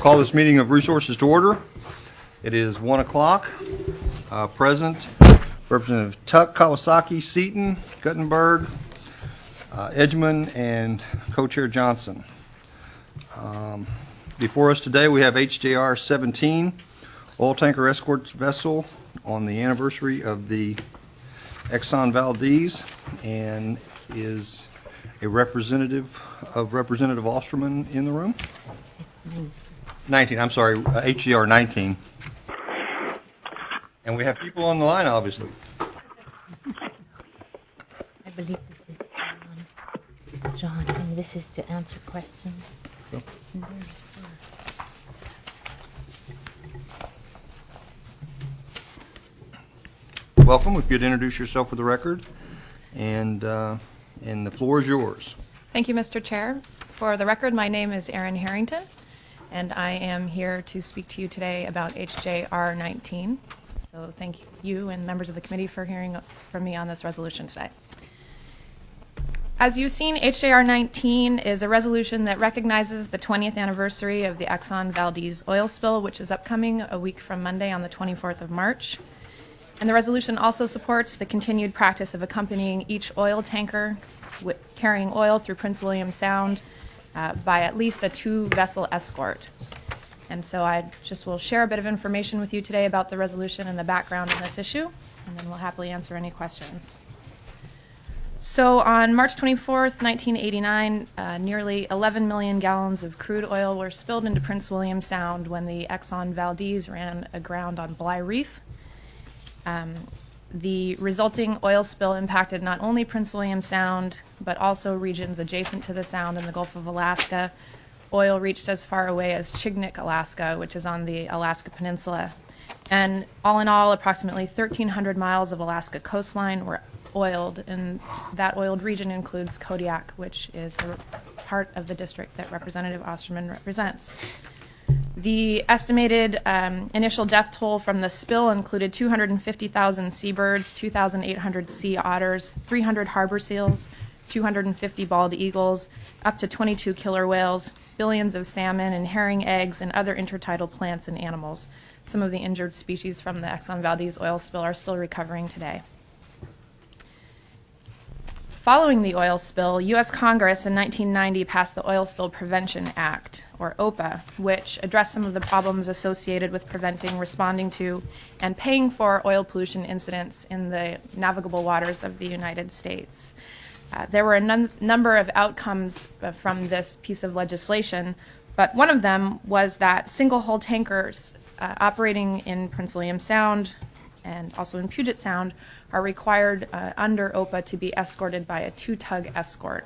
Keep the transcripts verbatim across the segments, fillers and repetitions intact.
Call this meeting of Resources to order. It is one o'clock. Uh, present, Representative Tuck, Kawasaki, Seaton, Guttenberg, uh, Edgman, and Co-Chair Johnson. Um, before us today, we have H J R seventeen, oil tanker escort vessel on the anniversary of the Exxon Valdez, and is a representative of Representative Osterman in the room? It's nineteen. nineteen, I'm sorry, uh, H G R nineteen. And we have people on the line, obviously. I believe this is John. John, and this is to answer questions. Sure. And where's Bert? Welcome. If you'd introduce yourself for the record, and uh, and the floor is yours. Thank you, Mister Chair. For the record, my name is Erin Harrington, and I am here to speak to you today about H J R nineteen. So thank you and members of the committee for hearing from me on this resolution today. As you've seen, H J R nineteen is a resolution that recognizes the twentieth anniversary of the Exxon Valdez oil spill, which is upcoming a week from Monday on the twenty-fourth of March. And the resolution also supports the continued practice of accompanying each oil tanker with carrying oil through Prince William Sound uh, by at least a two-vessel escort. And so I just will share a bit of information with you today about the resolution and the background on this issue, and then we'll happily answer any questions. So on March twenty-fourth, nineteen eighty-nine, uh, nearly eleven million gallons of crude oil were spilled into Prince William Sound when the Exxon Valdez ran aground on Bly Reef. Um, the resulting oil spill impacted not only Prince William Sound, but also regions adjacent to the Sound in the Gulf of Alaska. Oil reached as far away as Chignik, Alaska, which is on the Alaska Peninsula. And all in all, approximately thirteen hundred miles of Alaska coastline were oiled, and that oiled region includes Kodiak, which is the part of the district that Representative Osterman represents. The estimated um, initial death toll from the spill included two hundred fifty thousand seabirds, two thousand eight hundred sea otters, three hundred harbor seals, two hundred fifty bald eagles, up to twenty-two killer whales, billions of salmon and herring eggs, and other intertidal plants and animals. Some of the injured species from the Exxon Valdez oil spill are still recovering today. Following the oil spill, U S Congress in nineteen ninety passed the Oil Spill Prevention Act, or O P A, which addressed some of the problems associated with preventing, responding to, and paying for oil pollution incidents in the navigable waters of the United States. Uh, there were a num- number of outcomes uh, from this piece of legislation, but one of them was that single-hull tankers uh, operating in Prince William Sound and also in Puget Sound are required uh, under O P A to be escorted by a two-tug escort.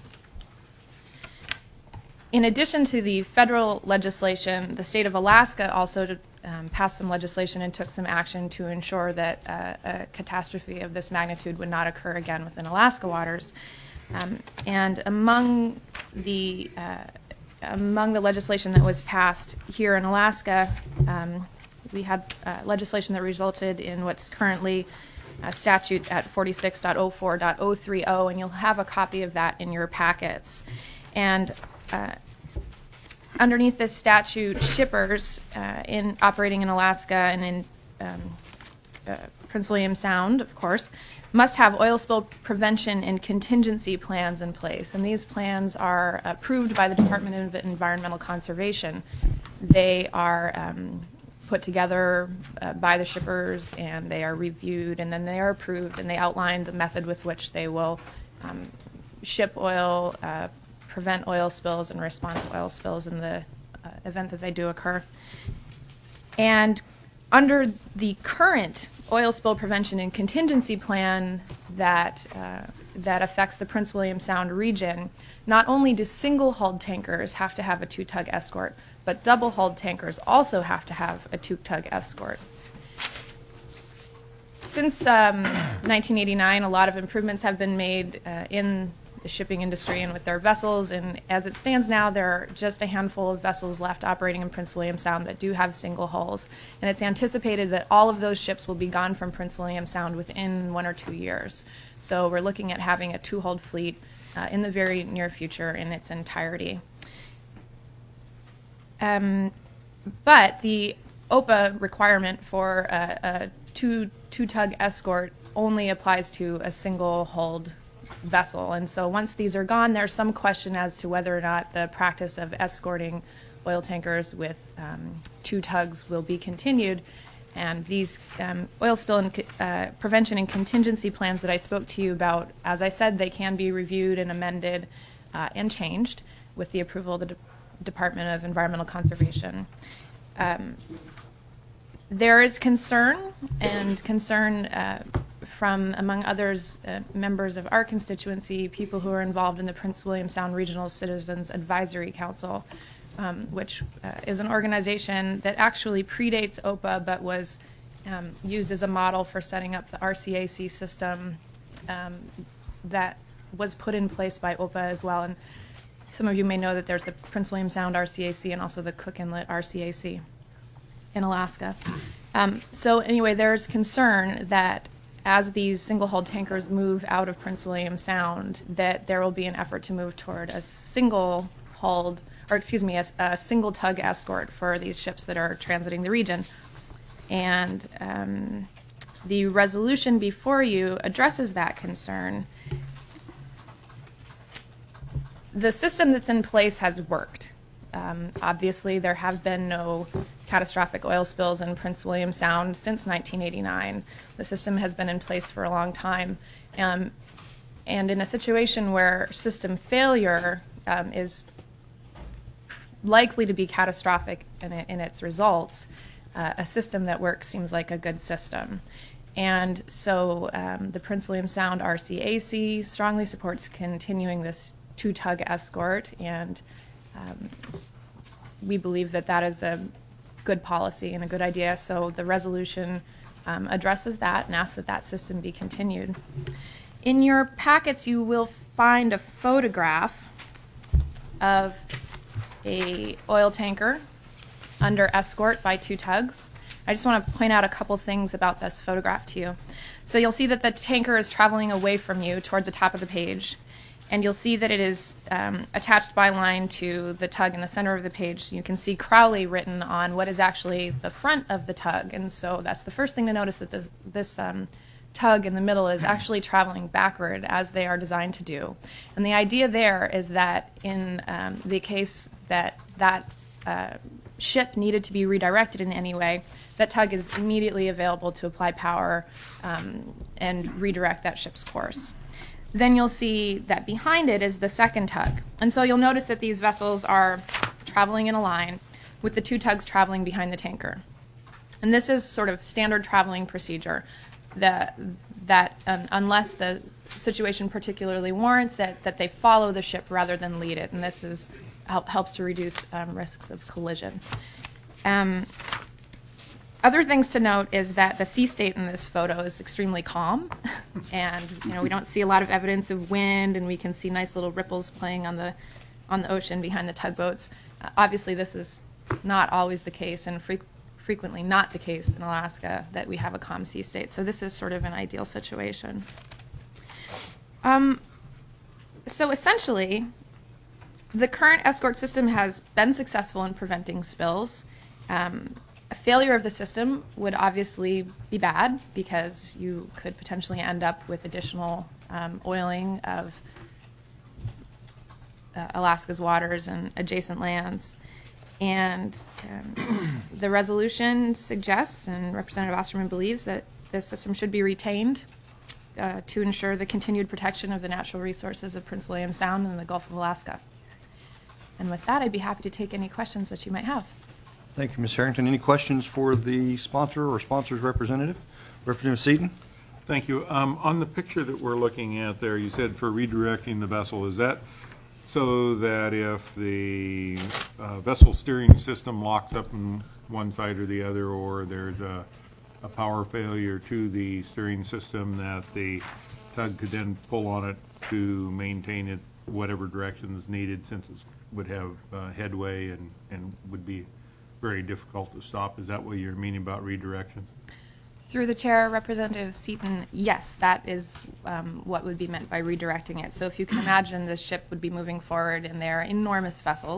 In addition to the federal legislation, the state of Alaska also um, passed some legislation and took some action to ensure that uh, a catastrophe of this magnitude would not occur again within Alaska waters. Um, and among the uh, among the legislation that was passed here in Alaska, um, we had uh, legislation that resulted in what's currently a statute at forty-six point oh four point oh three oh, and you'll have a copy of that in your packets. And uh, underneath this statute, shippers uh, in operating in Alaska and in um, uh, Prince William Sound, of course, must have oil spill prevention and contingency plans in place. And these plans are approved by the Department of Environmental Conservation. They are um, put together uh, by the shippers, and they are reviewed, and then they are approved, and they outline the method with which they will um, ship oil, uh, prevent oil spills, and respond to oil spills in the uh, event that they do occur. And under the current oil spill prevention and contingency plan that uh, that affects the Prince William Sound region, not only do single-hulled tankers have to have a two-tug escort, but double-hulled tankers also have to have a two-tug escort. Since um, nineteen eighty-nine, a lot of improvements have been made uh, in the shipping industry and with their vessels, and as it stands now, there are just a handful of vessels left operating in Prince William Sound that do have single hulls, and it's anticipated that all of those ships will be gone from Prince William Sound within one or two years. So we're looking at having a two-hulled fleet uh, in the very near future in its entirety. Um, but the O P A requirement for a, a two two tug escort only applies to a single hulled vessel, and so once these are gone, there's some question as to whether or not the practice of escorting oil tankers with um, two tugs will be continued. And these um, oil spill and uh, prevention and contingency plans that I spoke to you about, as I said, they can be reviewed and amended uh, and changed with the approval of the De- Department of Environmental Conservation. Um, there is concern, and concern uh, from, among others, uh, members of our constituency, people who are involved in the Prince William Sound Regional Citizens Advisory Council, Um, which uh, is an organization that actually predates O P A but was um, used as a model for setting up the R C A C system um, that was put in place by O P A as well. And some of you may know that there's the Prince William Sound R C A C and also the Cook Inlet R C A C in Alaska. Um, so anyway, there's concern that as these single-hulled tankers move out of Prince William Sound, that there will be an effort to move toward a single-hulled or excuse me, a, a single tug escort for these ships that are transiting the region. And um, the resolution before you addresses that concern. The system that's in place has worked. Um, obviously, there have been no catastrophic oil spills in Prince William Sound since nineteen eighty-nine. The system has been in place for a long time. Um, and in a situation where system failure um, is likely to be catastrophic in, it, in its results, uh, a system that works seems like a good system. And so um, the Prince William Sound R C A C strongly supports continuing this two-tug escort, and um, we believe that that is a good policy and a good idea. So the resolution um, addresses that and asks that that system be continued. In your packets, you will find a photograph of a oil tanker under escort by two tugs. I just want to point out a couple things about this photograph to you. So you'll see that the tanker is traveling away from you toward the top of the page, and you'll see that it is um, attached by line to the tug in the center of the page. You can see Crowley written on what is actually the front of the tug, and so that's the first thing to notice, that this, this um, tug in the middle is actually traveling backward as they are designed to do. And the idea there is that in um, the case that that uh, ship needed to be redirected in any way, that tug is immediately available to apply power um, and redirect that ship's course. Then you'll see that behind it is the second tug. And so you'll notice that these vessels are traveling in a line with the two tugs traveling behind the tanker. And this is sort of standard traveling procedure, that, that um, unless the situation particularly warrants it, that they follow the ship rather than lead it. And this is help, helps to reduce um, risks of collision. Um, Other things to note is that the sea state in this photo is extremely calm, and you know we don't see a lot of evidence of wind, and we can see nice little ripples playing on the on the ocean behind the tugboats. Uh, obviously, this is not always the case, and fre- frequently not the case in Alaska that we have a calm sea state. So this is sort of an ideal situation. Um, so essentially, the current escort system has been successful in preventing spills. Um, A failure of the system would obviously be bad, because you could potentially end up with additional um, oiling of uh, Alaska's waters and adjacent lands. And um, the resolution suggests, and Representative Osterman believes, that this system should be retained uh, to ensure the continued protection of the natural resources of Prince William Sound and the Gulf of Alaska. And with that, I'd be happy to take any questions that you might have. Thank you, Miz Harrington. Any questions for the sponsor or sponsor's representative? Representative Seaton? Thank you. Um, on the picture that we're looking at there, you said for redirecting the vessel. Is that so that if the uh, vessel steering system locks up on one side or the other, or there's a, a power failure to the steering system, that the tug could then pull on it to maintain it whatever direction is needed, since it would have uh, headway and, and would be very difficult to stop? Is that what you're meaning about redirection? Through the chair, Representative Seaton, yes, that is um, what would be meant by redirecting it. So if you can imagine, this ship would be moving forward, and they're enormous vessels,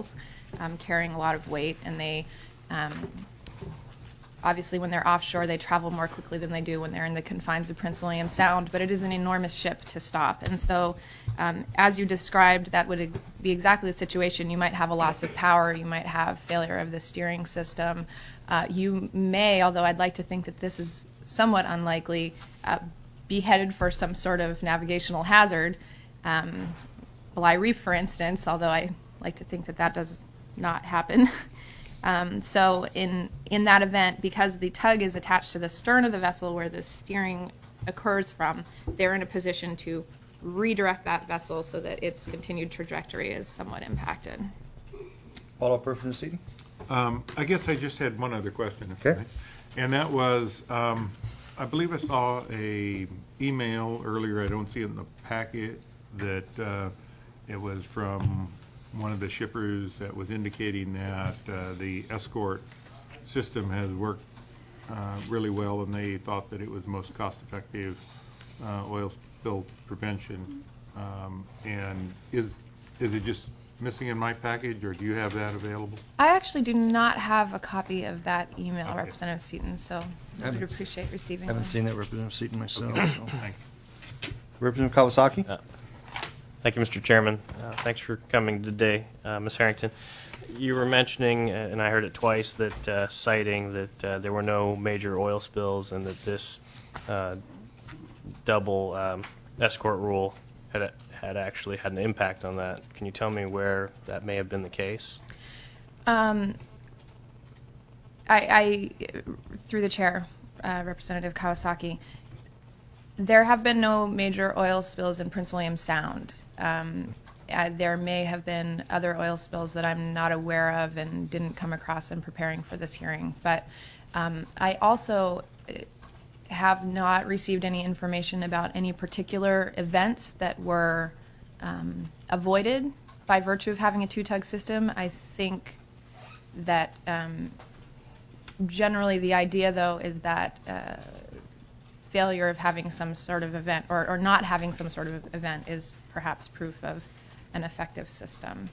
um, carrying a lot of weight, and they um, obviously, when they're offshore, they travel more quickly than they do when they're in the confines of Prince William Sound, but it is an enormous ship to stop. And so, um, as you described, that would be exactly the situation. You might have a loss of power, you might have failure of the steering system. Uh, you may, although I'd like to think that this is somewhat unlikely, uh, be headed for some sort of navigational hazard. Um, Bligh Reef, for instance, although I like to think that that does not happen. Um, so in in that event, because the tug is attached to the stern of the vessel where the steering occurs from, they're in a position to redirect that vessel so that its continued trajectory is somewhat impacted. Follow-up, Representative Seaton? Um, I guess I just had one other question, if I Okay. may. And that was, um, I believe I saw a email earlier, I don't see it in the packet, that uh, it was from one of the shippers that was indicating that uh, the escort system has worked uh, really well, and they thought that it was most cost-effective uh, oil spill prevention. Um, and is is it just missing in my package, or do you have that available? I actually do not have a copy of that email, Okay. Representative Seaton, so I Haven't would s- appreciate receiving Haven't one. seen that, Representative Seaton, myself. so. Thank you. Representative Kawasaki? Uh, Thank you, Mister Chairman. Uh, Thanks for coming today, uh, Miz Harrington. You were mentioning, uh, and I heard it twice, that uh, citing that uh, there were no major oil spills and that this uh, double um, escort rule had had actually had an impact on that. Can you tell me where that may have been the case? Um, I, I, through the chair, uh, Representative Kawasaki, there have been no major oil spills in Prince William Sound. Um, uh, there may have been other oil spills that I'm not aware of and didn't come across in preparing for this hearing. But um, I also have not received any information about any particular events that were um, avoided by virtue of having a two-tug system. I think that um, generally the idea, though, is that uh, failure of having some sort of event or, or not having some sort of event is perhaps proof of an effective system.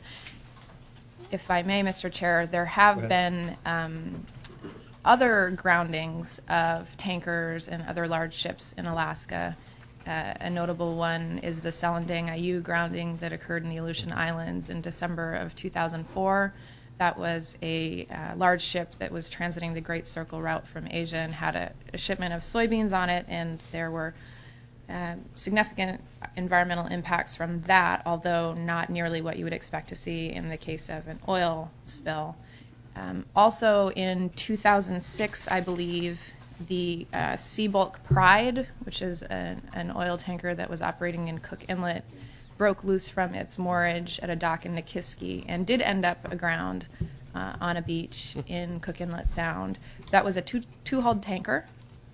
If I may, Mister Chair, there have been um, other groundings of tankers and other large ships in Alaska. Uh, a notable one is the Selendang Ayu grounding that occurred in the Aleutian Islands in December of two thousand four. That was a uh, large ship that was transiting the Great Circle route from Asia and had a, a shipment of soybeans on it, and there were uh, significant environmental impacts from that, although not nearly what you would expect to see in the case of an oil spill. Um, also in two thousand six, I believe, the uh, Seabulk Pride, which is an, an oil tanker that was operating in Cook Inlet, broke loose from its moorage at a dock in Nikiski and did end up aground uh, on a beach in Cook Inlet Sound. That was a two, two-hulled tanker,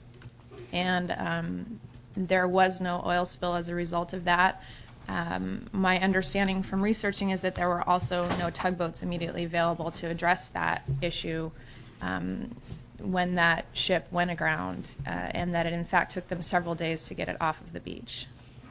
and um, there was no oil spill as a result of that. Um, my understanding from researching is that there were also no tugboats immediately available to address that issue um, when that ship went aground, uh, and that it in fact took them several days to get it off of the beach.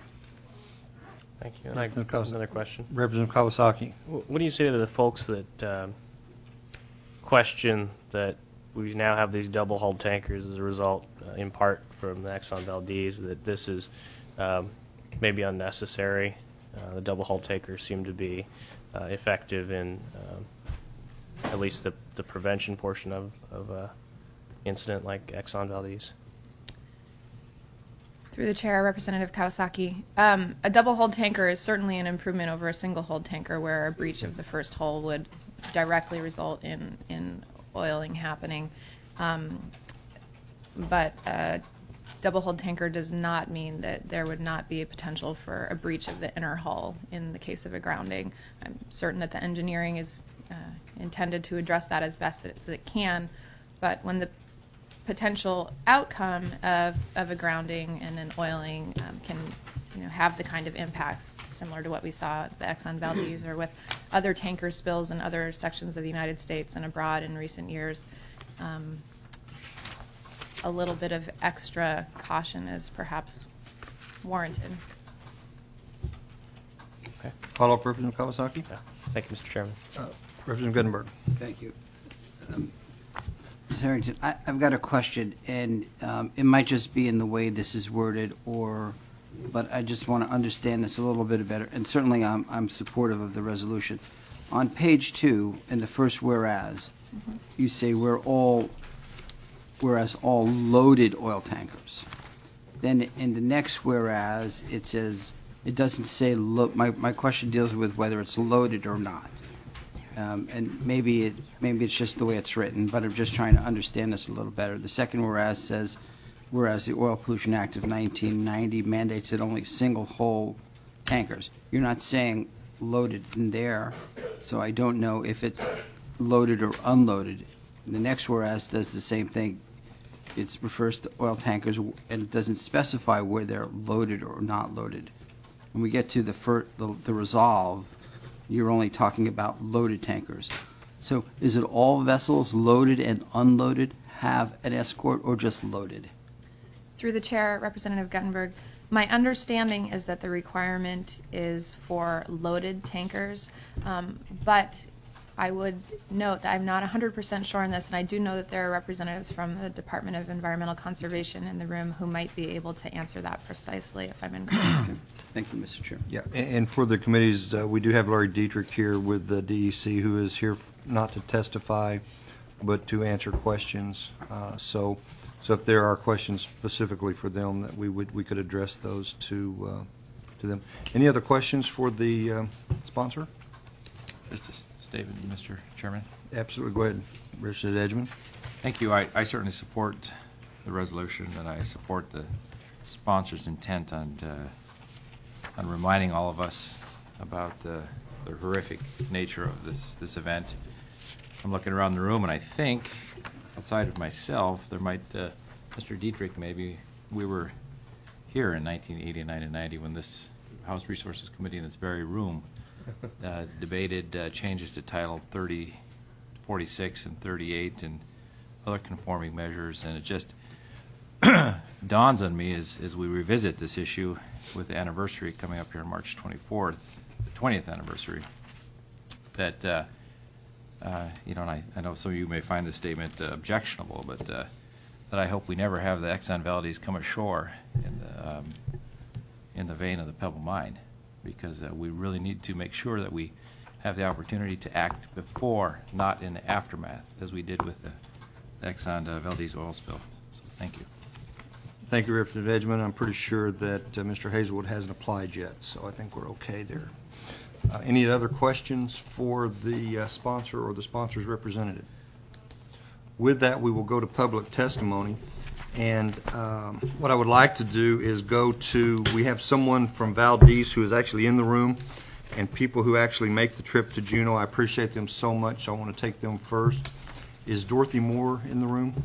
Thank you. And I, No, Kawasaki. another question. Representative Kawasaki? Wh- What do you say to the folks that um, question that we now have these double-hulled tankers as a result, uh, in part from the Exxon Valdez, that this is um, maybe unnecessary? Uh, the double-hull tankers seem to be uh, effective in um, at least the, the prevention portion of, of a incident like Exxon Valdez. Through the chair, Representative Kawasaki. Um, a double-hulled tanker is certainly an improvement over a single-hulled tanker where a breach of the first hull would directly result in, in oiling happening. Um, but a double-hulled tanker does not mean that there would not be a potential for a breach of the inner hull in the case of a grounding. I'm certain that the engineering is uh, intended to address that as best as it can, but when the potential outcome of, of a grounding and an oiling um, can you know, have the kind of impacts similar to what we saw at the Exxon Valdez or with other tanker spills in other sections of the United States and abroad in recent years. Um, a little bit of extra caution is perhaps warranted. Okay. Follow-up, Representative Kawasaki? Yeah. Thank you, Mister Chairman. Representative Guttenberg. Thank you. Um, Miz Harrington, I, I've got a question, and um, it might just be in the way this is worded, or, but I just want to understand this a little bit better. And certainly, I'm I'm supportive of the resolution. On page two, in the first whereas, mm-hmm. you say we're all, whereas all loaded oil tankers. Then in the next whereas, it says it doesn't say. Lo- my my question deals with whether it's loaded or not. Um, and maybe it maybe it's just the way it's written, but I'm just trying to understand this a little better. The second whereas says, whereas the Oil Pollution Act of nineteen ninety mandates that only single hull tankers. You're not saying loaded in there, so I don't know if it's loaded or unloaded. The next whereas does the same thing. It refers to oil tankers, and it doesn't specify where they're loaded or not loaded. When we get to the fir- the, the resolve, you're only talking about loaded tankers. So is it all vessels loaded and unloaded have an escort, or just loaded? Through the chair, Representative Guttenberg, my understanding is that the requirement is for loaded tankers, um, but I would note that I'm not one hundred percent sure on this, and I do know that there are representatives from the Department of Environmental Conservation in the room who might be able to answer that precisely if I'm incorrect. Thank you, Mister Chair. Yeah, and and for the committees, uh, we do have Larry Dietrich here with the D E C, who is here not to testify, but to answer questions. Uh, So so if there are questions specifically for them, that we would, we could address those to, uh, to them. Any other questions for the uh, sponsor? Just a s- statement, Mister Chairman. Absolutely, go ahead, Representative Edgman. Thank you. I, I certainly support the resolution, and I support the sponsor's intent on uh, on reminding all of us about uh, the horrific nature of this this event. I'm looking around the room, and I think, outside of myself, there might, uh, Mister Dietrich, maybe we were here in nineteen eighty-nine and ninety when this House Resources Committee in this very room uh, debated uh, changes to Title thirty, forty-six, and thirty-eight, and other conforming measures, and it just dawns on me as, as we revisit this issue with the anniversary coming up here on March twenty-fourth, the twentieth anniversary, that, uh, uh, you know, and I, I know some of you may find this statement uh, objectionable, but uh, that I hope we never have the Exxon Valdez come ashore in the, um, in the vein of the Pebble Mine, because uh, we really need to make sure that we have the opportunity to act before, not in the aftermath, as we did with the, the Exxon uh, Valdez oil spill. So thank you. Thank you, Representative Edgman. I'm pretty sure that uh, Mister Hazelwood hasn't applied yet, so I think we're okay there. Uh, any other questions for the uh, sponsor or the sponsor's representative? With that, we will go to public testimony. And um, what I would like to do is go to, we have someone from Valdez who is actually in the room, and people who actually make the trip to Juneau. I appreciate them so much, so I want to take them first. Is Dorothy Moore in the room?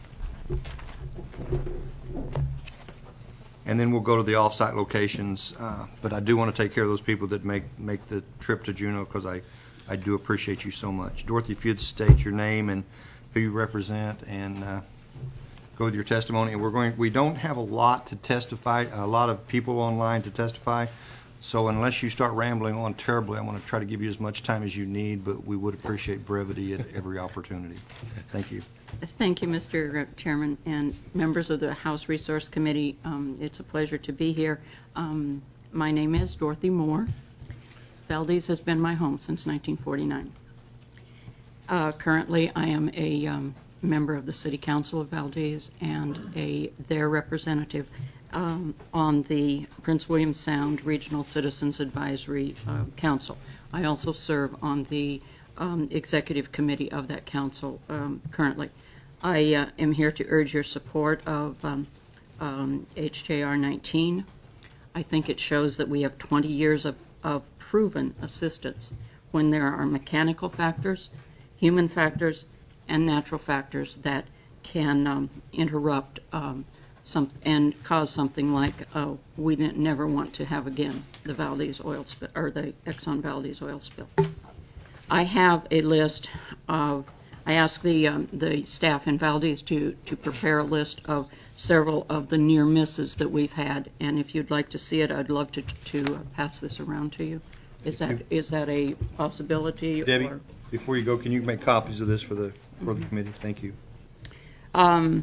And then we'll go to the off-site locations, uh, but I do want to take care of those people that make make the trip to Juneau, because I, I do appreciate you so much. Dorothy, if you'd state your name and who you represent, and uh, go with your testimony. And we're going, we don't have a lot to testify, a lot of people online to testify, so unless you start rambling on terribly, I'm going to try to give you as much time as you need, but we would appreciate brevity at every opportunity. Thank you. Thank you, Mister Chairman, and members of the House Resource Committee. Um, it's a pleasure to be here. Um, my name is Dorothy Moore. Valdez has been my home since nineteen forty-nine. Uh, currently, I am a um, member of the City Council of Valdez and a their representative um, on the Prince William Sound Regional Citizens Advisory uh, Council. I also serve on the Um, executive committee of that council um, currently. I uh, am here to urge your support of um, um, H J R nineteen. I think it shows that we have twenty years of, of proven assistance when there are mechanical factors, human factors, and natural factors that can um, interrupt um, some and cause something like uh, we never want to have again, the Valdez oil spill, or the Exxon Valdez oil spill. I have a list of, I asked the um, the staff in Valdez to, to prepare a list of several of the near misses that we've had, and if you'd like to see it, I'd love to to pass this around to you. Is that is that a possibility? Debbie, Or? Before you go, can you make copies of this for the, for the committee? Thank you. Um,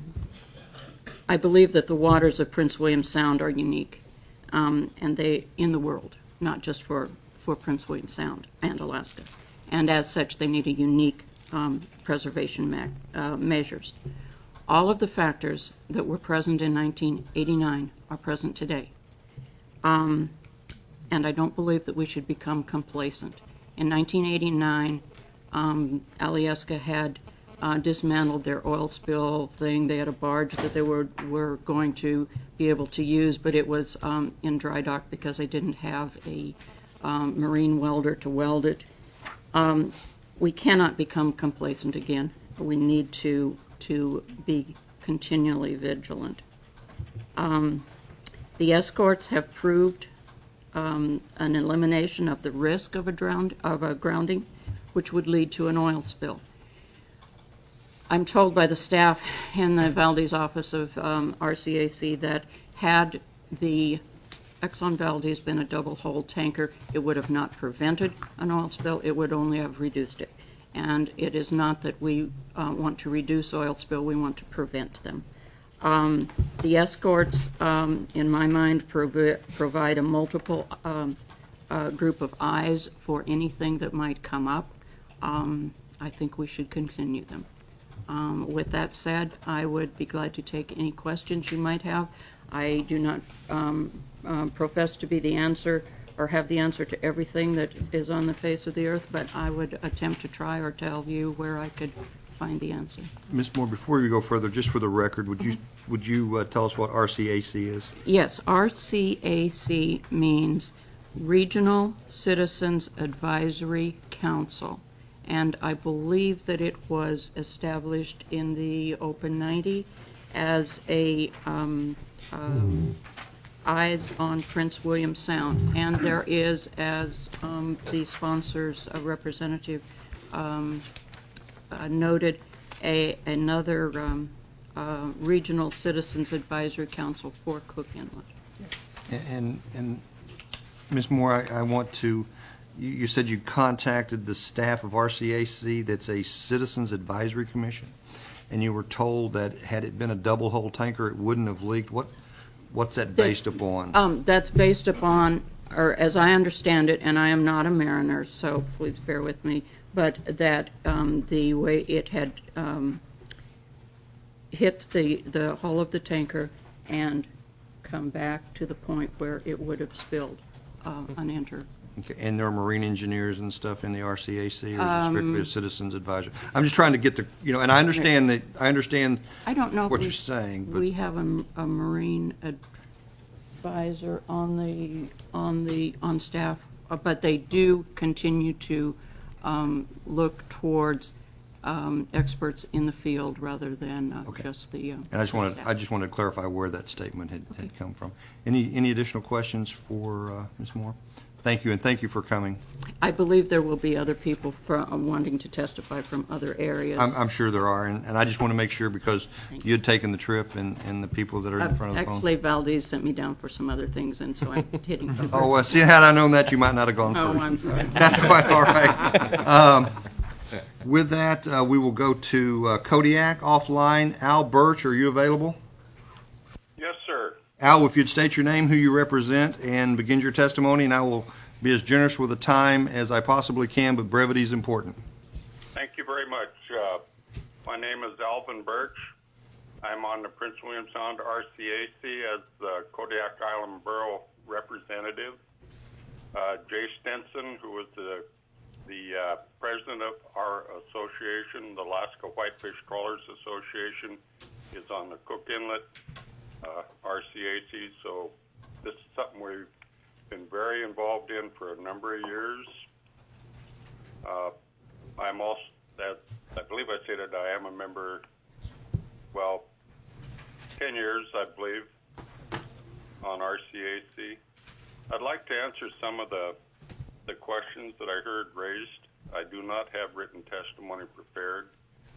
I believe that the waters of Prince William Sound are unique, um, and they in the world, not just for, for Prince William Sound and Alaska. And as such, they need a unique um, preservation me- uh, measures. All of the factors that were present in nineteen eighty-nine are present today. Um, and I don't believe that we should become complacent. In nineteen eighty-nine, um, Alyeska had uh, dismantled their oil spill thing. They had a barge that they were, were going to be able to use, but it was um, in dry dock because they didn't have a um, marine welder to weld it. Um, we cannot become complacent again. We need to to be continually vigilant. Um, the escorts have proved um, an elimination of the risk of a drowned of a grounding, which would lead to an oil spill. I'm told by the staff in the Valdez office of um, R C A C that had the Exxon Valdez been a double-hull tanker, it would have not prevented an oil spill, it would only have reduced it. And it is not that we uh, want to reduce oil spill, we want to prevent them. Um, the escorts, um, in my mind, provi- provide a multiple um, uh, group of eyes for anything that might come up. Um, I think we should continue them. Um, with that said, I would be glad to take any questions you might have. I do not um, uh, profess to be the answer or have the answer to everything that is on the face of the earth, but I would attempt to try or tell you where I could find the answer. Miz Moore, before you go further, just for the record, would you would you uh, tell us what R C A C is? Yes, R C A C means Regional Citizens Advisory Council, and I believe that it was established in the Open ninety as a um, um, eyes on Prince William Sound, and there is, as um, the sponsors uh, representative um, uh, noted, a another um, uh, Regional Citizens Advisory Council for Cook Inlet. And, and Miz Moore, I, I want to, you, you said you contacted the staff of R C A C, that's a Citizens Advisory Commission, and you were told that had it been a double-hull tanker, it wouldn't have leaked. What, what's that based upon? Um, that's based upon, or as I understand it, and I am not a mariner, so please bear with me, but that um, the way it had um, hit the, the hull of the tanker and come back to the point where it would have spilled uh, unentered. Okay, and there are marine engineers and stuff in the R C A C, or is it Um, strictly a citizens advisor? I'm just trying to get the, you know, and I understand that, I understand I don't know if what we- you're saying, but We have a, a marine advisor on the, on the, on staff, uh, but they do continue to um, look towards um, experts in the field rather than uh, Okay. just the. uh, and I just wanted, staff. I just wanted to clarify where that statement had, had come from. Any, any additional questions for uh, Miz Moore? Thank you, and thank you for coming. I believe there will be other people from, wanting to testify from other areas. I'm, I'm sure there are, and, and I just want to make sure, because Thank you had taken the trip, and, and the people that are in Uh, front of the phone. Actually, Valdez sent me down for some other things, and so I'm hitting. Oh, well, see, had I known that, you might not have gone Oh, first. I'm sorry. That's quite all right. Um, with that, uh, we will go to uh, Kodiak offline. Al Birch, are you available? Yes, sir. Al, if you'd state your name, who you represent, and begin your testimony, and I will be as generous with the time as I possibly can, but brevity is important. Thank you very much. Uh, my name is Alvin Birch. I'm on the Prince William Sound R C A C as the Kodiak Island Borough representative. Uh, Jay Stenson, who is the the uh, president of our association, the Alaska Whitefish Trawlers Association, is on the Cook Inlet uh, R C A C. So this is something we've been very involved in for a number of years. Uh, I'm also, that, I believe I stated I am a member, well, ten years, I believe, on R C A C. I'd like to answer some of the, the questions that I heard raised. I do not have written testimony prepared.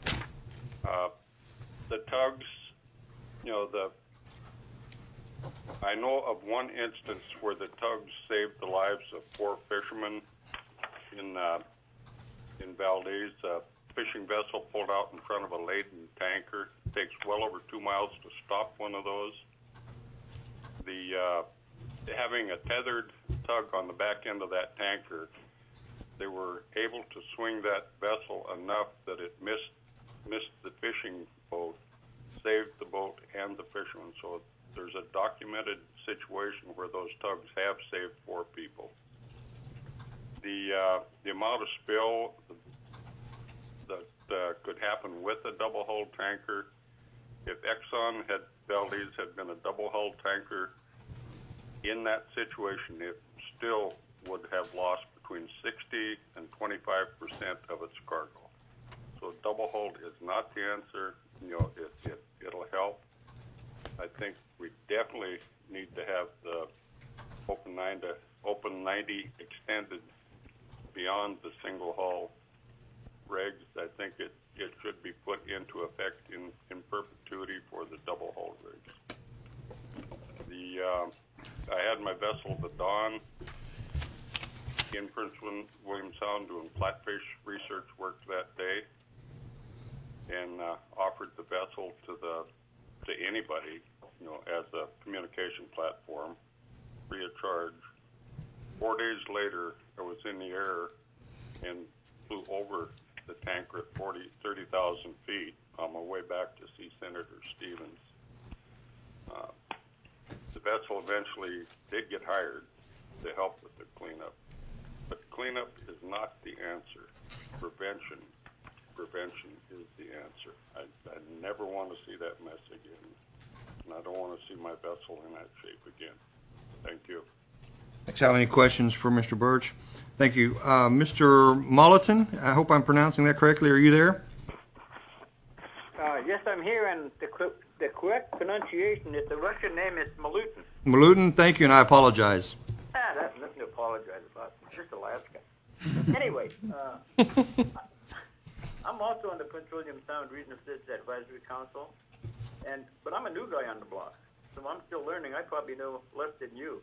Uh, the tugs, you know, the I know of one instance where the tugs saved the lives of four fishermen in uh, in Valdez. A fishing vessel pulled out in front of a laden tanker. It takes well over two miles to stop one of those. The uh, having a tethered tug on the back end of that tanker, they were able to swing that vessel enough that it missed missed the fishing boat, saved the boat and the fishermen. So there's a documented situation where those tugs have saved four people. The uh, the amount of spill that uh, could happen with a double-hulled tanker, if Exxon had Valdez had been a double-hulled tanker in that situation, it still would have lost between sixty and twenty-five percent of its cargo. So double-hulled is not the answer. You know, it, it, it'll help. I think we definitely need to have the open nine to open ninety extended beyond the single hull regs. I think it, it should be put into effect in, in perpetuity for the double hull rigs. The uh, I had my vessel, the Dawn, in Prince William Sound doing flatfish research work that day, and uh, offered the vessel to the to anybody, you know, as a communication platform, free of charge. Four days later, I was in the air and flew over the tanker at forty, thirty thousand feet on my way back to see Senator Stevens. Uh, the vessel eventually did get hired to help with the cleanup. But cleanup is not the answer. Prevention. Prevention is the answer. I, I never want to see that mess again. And I don't want to see my vessel in that shape again. Thank you. Thanks, Al. Any questions for Mister Birch? Thank you. Uh, Mister Mulliton, I hope I'm pronouncing that correctly. Are you there? Uh, yes, I'm here, and the, cor- the correct pronunciation is the Russian name is Malutin. Malutin, thank you, and I apologize. Ah, that's nothing to apologize about. It's just Alaska. Anyway, uh, I'm also on the Prince William Sound Regional Citizens Advisory Council, and but I'm a new guy on the block, so I'm still learning. I probably know less than you.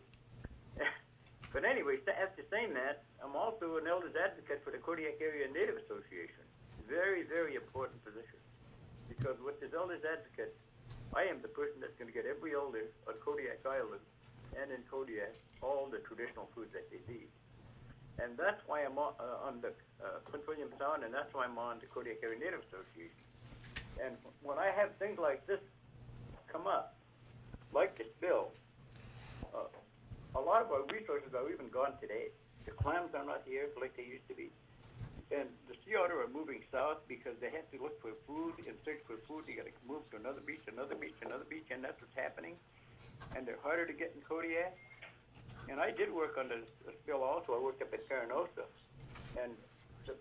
But anyway, after saying that, I'm also an elders advocate for the Kodiak Area Native Association. Very, very important position, because with this elders advocate, I am the person that's going to get every elder on Kodiak Island and in Kodiak all the traditional foods that they need. And that's why I'm on, uh, on the uh, Prince William Sound, and that's why I'm on the Kodiak Area Native Association. And when I have things like this come up, like this bill, uh, a lot of our resources are even gone today. The clams are not here like they used to be. And the sea otter are moving south because they have to look for food and search for food. They got to move to another beach, another beach, another beach, and that's what's happening. And they're harder to get in Kodiak. And I did work on this bill also. I worked up at Caranosa. And the,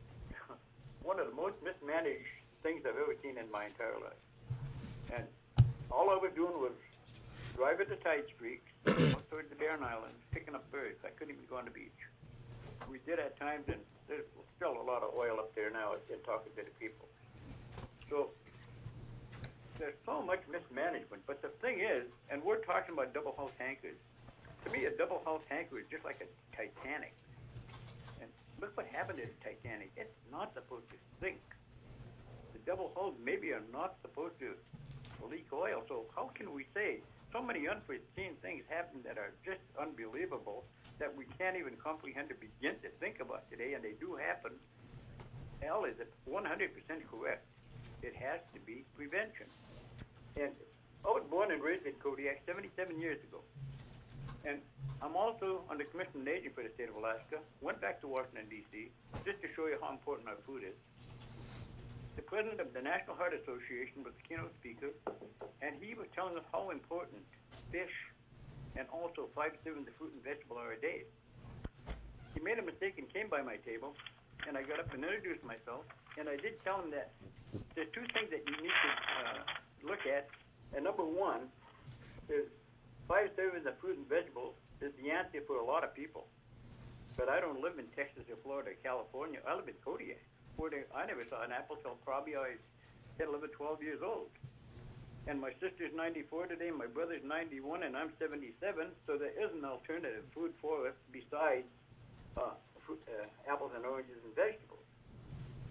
one of the most mismanaged things I've ever seen in my entire life. And all I was doing was drive at the tide streaks, up towards the Barren Islands, picking up birds. I couldn't even go on the beach. We did at times, and there's still a lot of oil up there now in talking to the people. So there's so much mismanagement. But the thing is, and we're talking about double-hull tankers. To me, a double-hull tanker is just like a Titanic. And look what happened to the Titanic. It's not supposed to sink. The double-hulls maybe are not supposed to leak oil. So how can we say so many unforeseen things happen that are just unbelievable that we can't even comprehend or begin to think about today, and they do happen? Al is one hundred percent correct. It has to be prevention. And I was born and raised in Kodiak seventy-seven years ago. And I'm also on the Commission on Aging for the state of Alaska. Went back to Washington, D C, just to show you how important our food is. The president of the National Heart Association was the keynote speaker, and he was telling us how important fish and also five servings of fruit and vegetable are a day. He made a mistake and came by my table, and I got up and introduced myself, and I did tell him that there's two things that you need to uh, look at, and number one is five servings of fruit and vegetables is the answer for a lot of people. But I don't live in Texas or Florida or California. I live in Kodiak. I never saw an apple till probably I was ten, eleven, twelve years old. And my sister's ninety-four today, my brother's ninety-one, and I'm seventy-seven, so there is an alternative food for us besides uh, fruit, uh, apples and oranges and vegetables.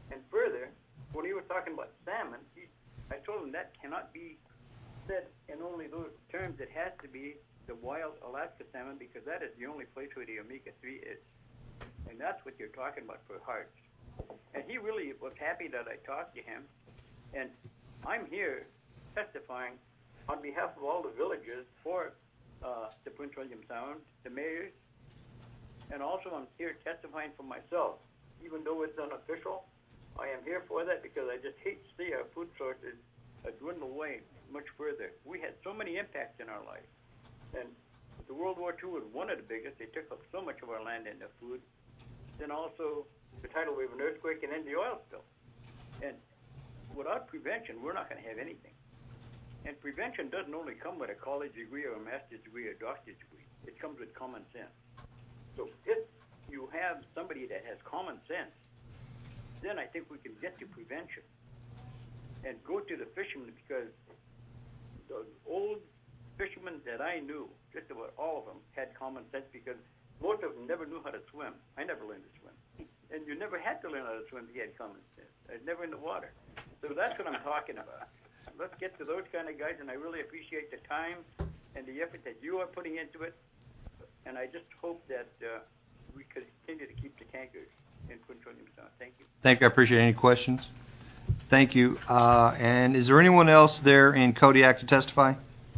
And further, when he was talking about salmon, he, I told him that cannot be said in only those terms. It has to be the wild Alaska salmon, because that is the only place where the omega three is. And that's what you're talking about for hearts. And he really was happy that I talked to him. And I'm here testifying on behalf of all the villagers for uh, the Prince William Sound, the mayors, and also I'm here testifying for myself. Even though it's unofficial, I am here for that because I just hate to see our food sources uh, dwindle away much further. We had so many impacts in our life. And the World War Two was one of the biggest. They took up so much of our land and the food. Then also the tidal wave and earthquake, and then the oil spill. And without prevention, we're not going to have anything. And prevention doesn't only come with a college degree or a master's degree or a doctorate degree. It comes with common sense. So if you have somebody that has common sense, then I think we can get to prevention and go to the fishermen, because the old fishermen that I knew, just about all of them, had common sense, because most of them never knew how to swim. I never learned to swim. And you never had to learn how to swim if you had common sense. I was never in the water. So that's what I'm talking about. Let's get to those kind of guys, and I really appreciate the time and the effort that you are putting into it. And I just hope that uh, we continue to keep the tankers in Prince William Sound. Thank you. Thank you. I appreciate any questions. Thank you. Uh, and is there anyone else there in Kodiak to testify?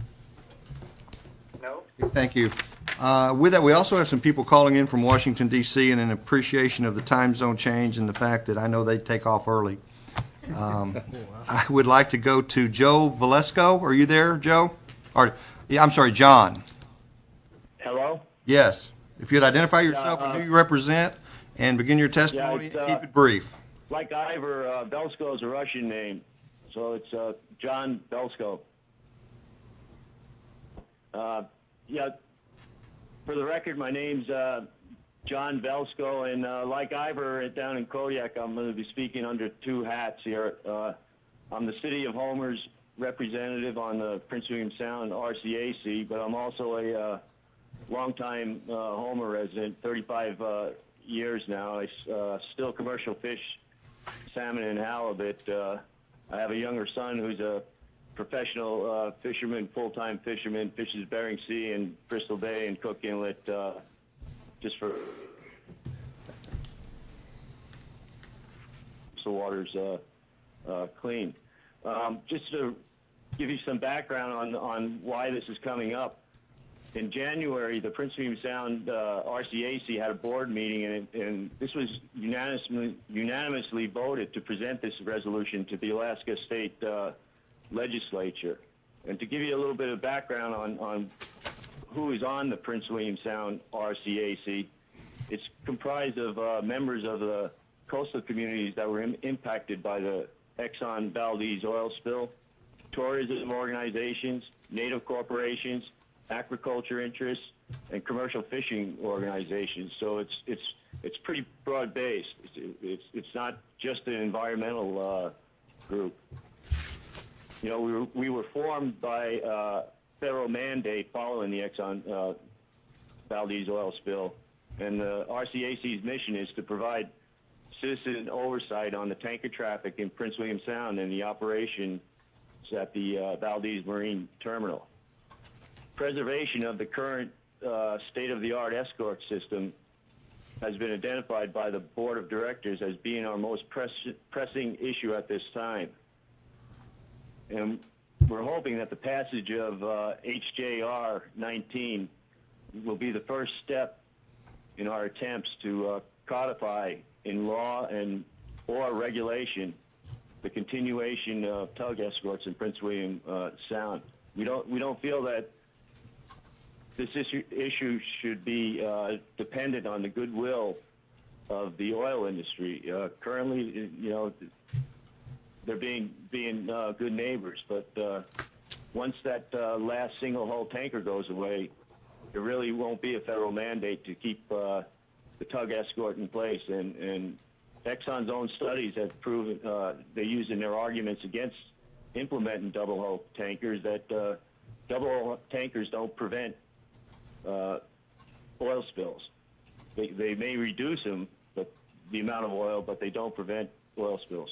No? Thank you. Uh, with that, we also have some people calling in from Washington, D C, and an appreciation of the time zone change and the fact that I know they take off early. Um, I would like to go to Joe Valesco. Are you there, Joe? Or, yeah, I'm sorry, John. Hello? Yes. If you'd identify yourself Yeah, uh, and who you represent and begin your testimony, it's, uh, keep it brief. Like Ivor, uh, Belsko is a Russian name, so it's uh, John Belsko. Uh, yeah, for the record, my name's uh, John Belsko, and uh, like Ivor down in Kodiak, I'm going to be speaking under two hats here. Uh, I'm the City of Homer's representative on the Prince William Sound R C A C, but I'm also a uh, longtime uh, Homer resident, thirty-five uh, years now. I uh, still commercial fish salmon and halibut. Uh, I have a younger son who's a professional uh, fisherman, full-time fisherman, fishes Bering Sea and Bristol Bay and Cook Inlet uh, just for so water's uh, uh, clean. Um, just to give you some background on, on why this is coming up, in January, the Prince William Sound uh, R C A C had a board meeting, and, and this was unanimously, unanimously voted to present this resolution to the Alaska State uh, Legislature. And to give you a little bit of background on, on who is on the Prince William Sound R C A C, it's comprised of uh, members of the coastal communities that were im- impacted by the Exxon Valdez oil spill, tourism organizations, native corporations, aquaculture interests, and commercial fishing organizations. So it's it's it's pretty broad based. It's it's, it's not just an environmental uh, group. You know, we were we were formed by uh, federal mandate following the Exxon uh, Valdez oil spill, and the R C A C's mission is to provide citizen oversight on the tanker traffic in Prince William Sound and the operations at the uh, Valdez Marine Terminal. Preservation of the current uh, state-of-the-art escort system has been identified by the Board of Directors as being our most press pressing issue at this time. And we're hoping that the passage of uh, H J R nineteen will be the first step in our attempts to uh, codify in law and or regulation the continuation of tug escorts in Prince William uh, Sound. We don't we don't feel that this issue, issue should be uh, dependent on the goodwill of the oil industry. Uh, currently, you know, they're being being uh, good neighbors, but uh, once that uh, last single hull tanker goes away, there really won't be a federal mandate to keep uh, the tug escort in place. And, and Exxon's own studies have proven, uh, they use in their arguments against implementing double hull tankers, that uh, double hull tankers don't prevent uh, oil spills. They, they may reduce them, but the amount of oil, but they don't prevent oil spills.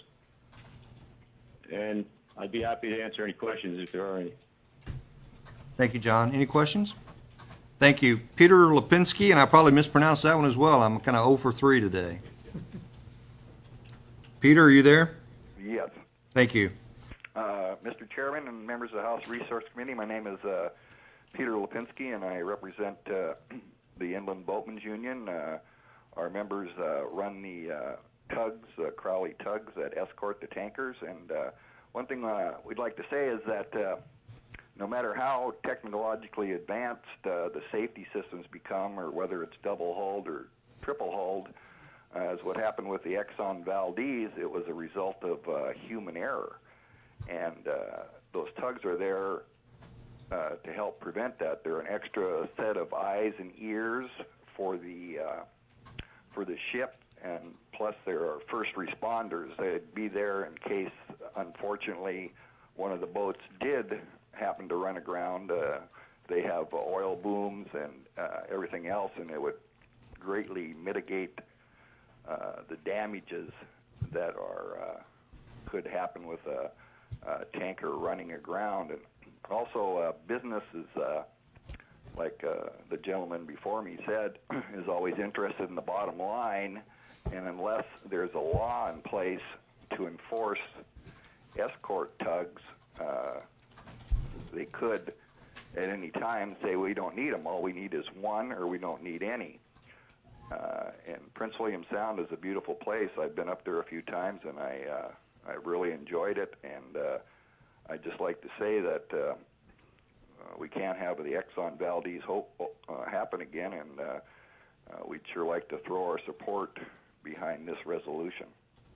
And I'd be happy to answer any questions if there are any. Thank you, John. Any questions? Thank you. Peter Lipinski, and I probably mispronounced that one as well. I'm kind of zero for three today. Peter, are you there? Yes. Thank you. Uh, Mister Chairman and members of the House Resource Committee, my name is uh, Peter Lipinski, and I represent uh, the Inland Boatmen's Union. Uh, our members uh, run the uh, tugs, uh, Crowley tugs, that escort the tankers. And uh, one thing uh, we'd like to say is that uh, no matter how technologically advanced uh, the safety systems become, or whether it's double-hulled or triple-hulled, uh, as what happened with the Exxon Valdez, it was a result of uh, human error. And uh, those tugs are there uh, to help prevent that. They're an extra set of eyes and ears for the uh, for the ship, and plus there are first responders. They'd be there in case, unfortunately, one of the boats did happen to run aground. Uh, they have oil booms and uh, everything else, and it would greatly mitigate uh, the damages that are uh, could happen with a, a tanker running aground. And also, uh, businesses, uh, like uh, the gentleman before me said, is always interested in the bottom line, and unless there's a law in place to enforce escort tugs, uh, they could at any time say we don't need them. All we need is one, or we don't need any. Uh, and Prince William Sound is a beautiful place. I've been up there a few times, and I uh, I really enjoyed it. And uh, I'd just like to say that uh, uh, we can't have the Exxon Valdez hope uh, happen again, and uh, uh, we'd sure like to throw our support behind this resolution.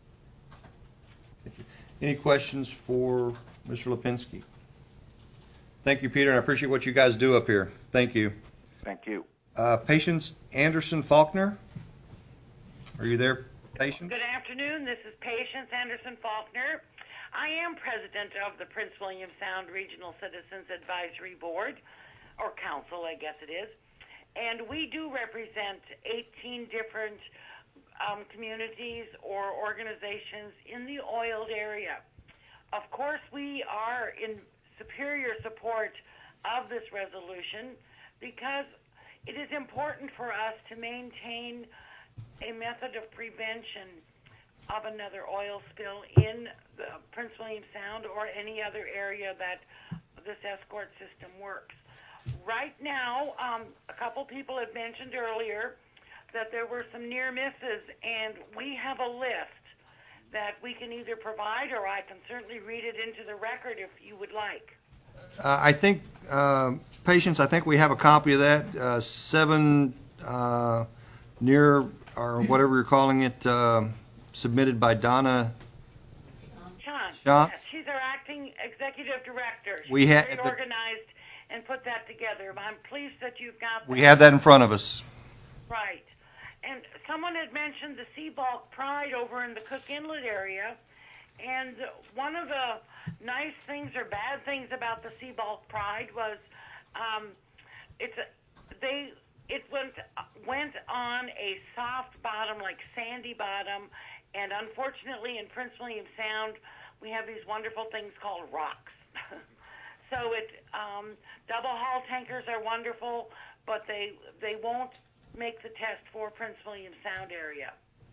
Any questions for Mister Lipinski? Thank you, Peter, and I appreciate what you guys do up here. Thank you. Thank you. Uh, Patience Anderson Faulkner, are you there, Patience? Good afternoon. This is Patience Anderson Faulkner. I am president of the Prince William Sound Regional Citizens Advisory Board, or Council, I guess it is. And we do represent eighteen different um, communities or organizations in the oiled area. Of course, we are in superior support of this resolution because it is important for us to maintain a method of prevention of another oil spill in the Prince William Sound or any other area that this escort system works. Right now, um, a couple people had mentioned earlier that there were some near misses, and we have a list that we can either provide, or I can certainly read it into the record if you would like. Uh, I think, uh, Patience, I think we have a copy of that. Uh, seven uh, near, or whatever you're calling it, uh, submitted by Donna Sean, Sean? yes, she's our acting executive director. She's We ha- very the- organized and put that together. I'm pleased that you've got that. We have that in front of us. Right. And someone had mentioned the Seabalk Pride over in the Cook Inlet area. And one of the nice things or bad things about the Seabalk Pride was um, it's a, they it went went on a soft bottom, like sandy bottom, and unfortunately in Prince William Sound we have these wonderful things called rocks. So it um, double hull tankers are wonderful, but they they won't make the test for Prince William Sound area.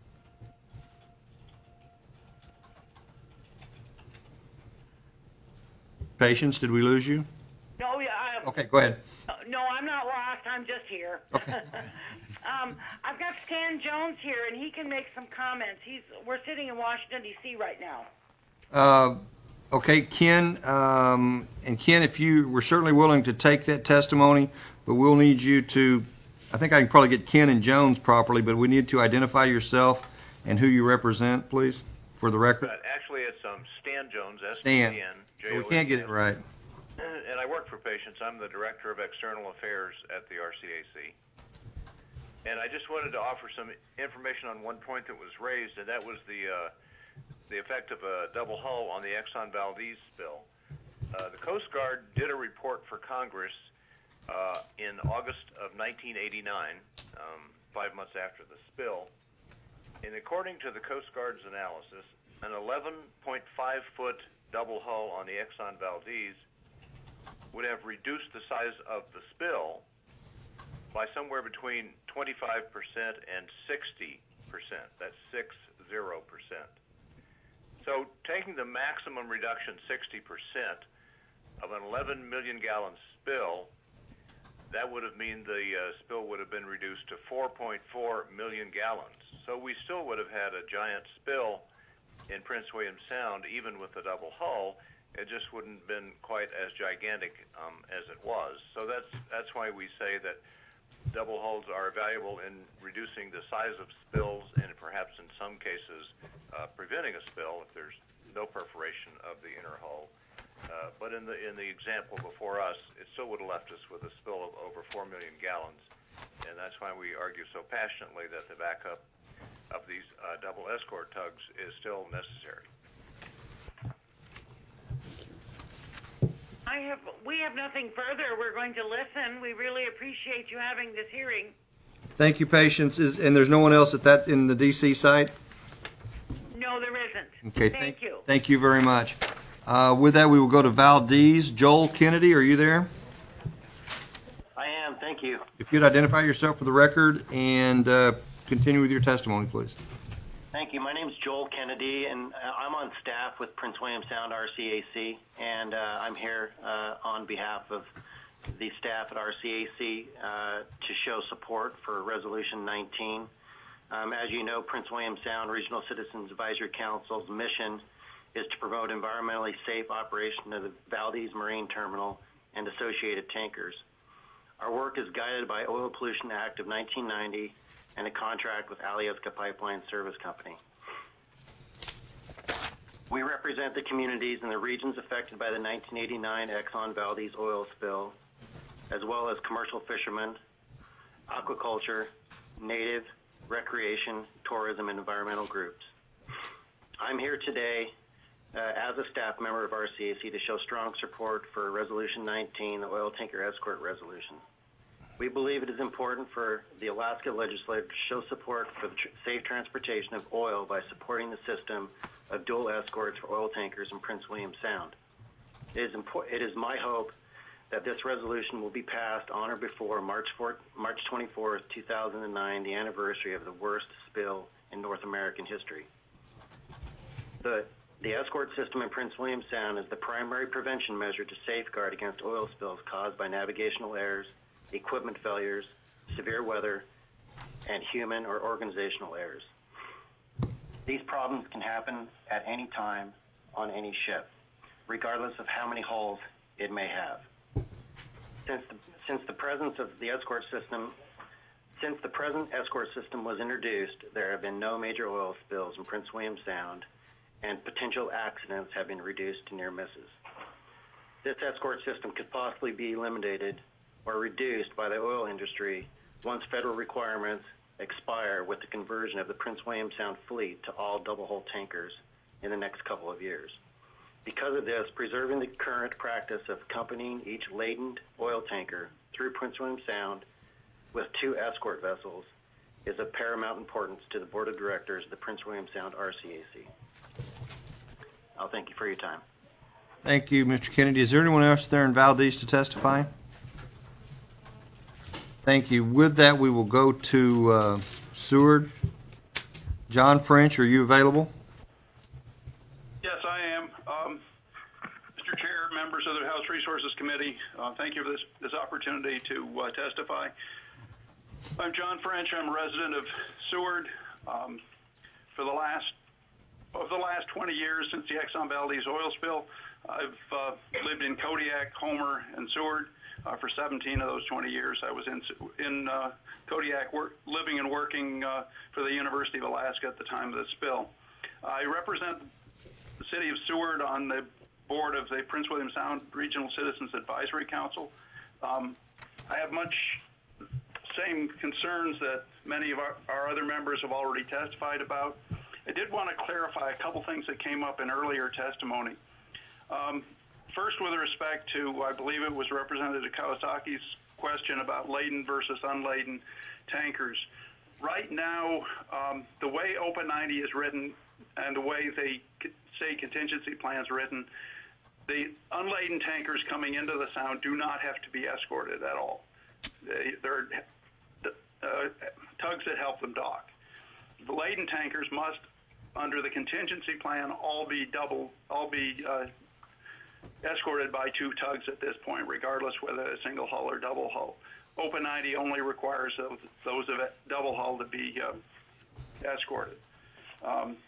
Patience, did we lose you? No, yeah. I, Okay, go ahead. No, I'm not lost. I'm just here. Okay. um, I've got Stan Jones here, and he can make some comments. He's we're sitting in Washington D C right now. Uh, okay, Ken, um, and Ken, if you, we're certainly willing to take that testimony, but we'll need you to, I think I can probably get Ken and Jones properly, but we need to identify yourself and who you represent, please, for the record. But actually, it's um, Stan Jones, S T Stan. A N. So we can't get it right. And I work for Patience. I'm the Director of External Affairs at the R C A C. And I just wanted to offer some information on one point that was raised, and that was the uh, the effect of a double hull on the Exxon Valdez spill. Uh, the Coast Guard did a report for Congress uh, in August of nineteen eighty-nine, um, five months after the spill. And according to the Coast Guard's analysis, an eleven point five foot double hull on the Exxon Valdez would have reduced the size of the spill by somewhere between twenty-five percent and sixty percent. That's six zero percent. So taking the maximum reduction, sixty percent, of an eleven million gallon spill, that would have mean the uh, spill would have been reduced to four point four million gallons. So we still would have had a giant spill in Prince William Sound, even with the double hull. It just wouldn't have been quite as gigantic um, as it was. So that's that's why we say that double hulls are valuable in reducing the size of spills and perhaps in some cases uh, preventing a spill if there's no perforation of the inner hull. Uh, but in the in the example before us, it still would have left us with a spill of over four million gallons, and that's why we argue so passionately that the backup of these uh, double escort tugs is still necessary. I have. We have nothing further. We're going to listen. We really appreciate you having this hearing. Thank you, Patience. Is, and there's no one else at that in the D C site? No, there isn't. Okay. Thank you. Thank you very much. Uh, with that, we will go to Valdez. Joel Kennedy, are you there? I am. Thank you. If you'd identify yourself for the record and uh, continue with your testimony, please. Thank you. My name is Joel Kennedy, and uh, I'm on staff with Prince William Sound R C A C, and uh, I'm here uh, on behalf of the staff at R C A C uh, to show support for Resolution nineteen. Um, as you know, Prince William Sound Regional Citizens Advisory Council's mission is to promote environmentally safe operation of the Valdez Marine Terminal and associated tankers. Our work is guided by Oil Pollution Act of nineteen ninety and a contract with Alyeska Pipeline Service Company. We represent the communities in the regions affected by the nineteen eighty-nine Exxon Valdez oil spill, as well as commercial fishermen, aquaculture, native, recreation, tourism, and environmental groups. I'm here today uh, as a staff member of R C A C to show strong support for Resolution nineteen, the Oil Tanker Escort Resolution. We believe it is important for the Alaska legislature to show support for the tr- safe transportation of oil by supporting the system of dual escorts for oil tankers in Prince William Sound. It is, impor- it is my hope that this resolution will be passed on or before March fourth, March twenty-fourth, two thousand nine, the anniversary of the worst spill in North American history. The, the escort system in Prince William Sound is the primary prevention measure to safeguard against oil spills caused by navigational errors, equipment failures, severe weather, and human or organizational errors. These problems can happen at any time on any ship, regardless of how many holes it may have. Since the, since the presence of the escort system, since the present escort system was introduced, there have been no major oil spills in Prince William Sound, and potential accidents have been reduced to near misses. This escort system could possibly be eliminated or reduced by the oil industry once federal requirements expire with the conversion of the Prince William Sound fleet to all double-hull tankers in the next couple of years. Because of this, preserving the current practice of accompanying each laden oil tanker through Prince William Sound with two escort vessels is of paramount importance to the Board of Directors of the Prince William Sound R C A C. I'll thank you for your time. Thank you, Mister Kennedy. Is there anyone else there in Valdez to testify? Thank you. With that, we will go to uh, Seward. John French, are you available? Yes, I am. Um, Mister Chair, members of the House Resources Committee, uh, thank you for this, this opportunity to uh, testify. I'm John French. I'm a resident of Seward. Um, for the last of the last twenty years since the Exxon Valdez oil spill, I've uh, lived in Kodiak, Homer, and Seward. Uh, for seventeen of those twenty years, I was in in uh, Kodiak, work, living and working uh, for the University of Alaska at the time of the spill. I represent the city of Seward on the board of the Prince William Sound Regional Citizens Advisory Council. Um, I have much same concerns that many of our, our other members have already testified about. I did want to clarify a couple things that came up in earlier testimony. Um, First, with respect to, I believe it was Representative Kawasaki's question about laden versus unladen tankers. Right now, um, the way OPA ninety is written, and the way the state contingency plan's written, the unladen tankers coming into the Sound do not have to be escorted at all. They, they're uh, tugs that help them dock. The laden tankers must, under the contingency plan, all be double, all be uh, escorted by two tugs at this point, regardless whether a single hull or double hull. Open ninety only requires those, those of double hull to be uh, escorted. Um,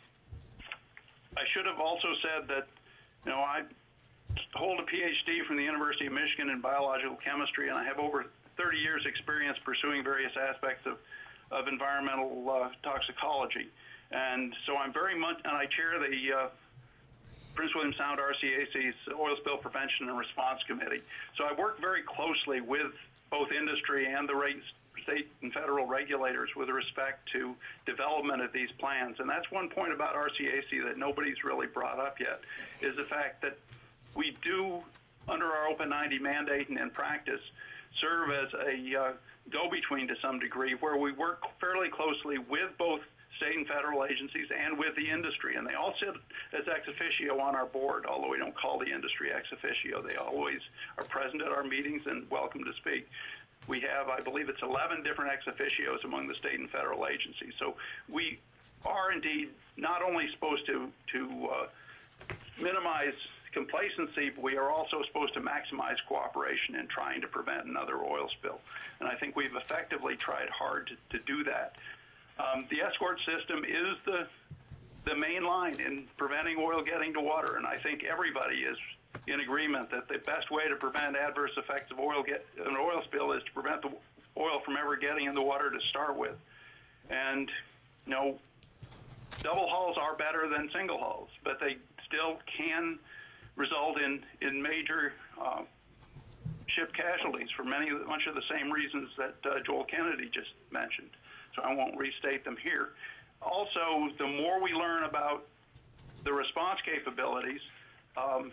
I should have also said that, you know, I hold a P H D from the University of Michigan in biological chemistry, and I have over thirty years experience pursuing various aspects of, of environmental uh, toxicology. And so I'm very much, and I chair the uh, Prince William Sound R C A C's Oil Spill Prevention and Response Committee. So I work very closely with both industry and the rate, state and federal regulators with respect to development of these plans. And that's one point about R C A C that nobody's really brought up yet, is the fact that we do, under our Open ninety mandate and in practice, serve as a uh, go-between to some degree, where we work fairly closely with both state and federal agencies and with the industry. And they all sit as ex officio on our board, although we don't call the industry ex officio. They always are present at our meetings and welcome to speak. We have, I believe it's eleven different ex officios among the state and federal agencies. So we are indeed not only supposed to, to uh, minimize complacency, but we are also supposed to maximize cooperation in trying to prevent another oil spill. And I think we've effectively tried hard to, to do that. Um, the escort system is the, the main line in preventing oil getting to water, and I think everybody is in agreement that the best way to prevent adverse effects of oil get, an oil spill is to prevent the oil from ever getting in the water to start with. And, you know, double hulls are better than single hulls, but they still can result in, in major uh, ship casualties for many, much of the same reasons that uh, Joel Kennedy just mentioned. So I won't restate them here. Also, the more we learn about the response capabilities, um,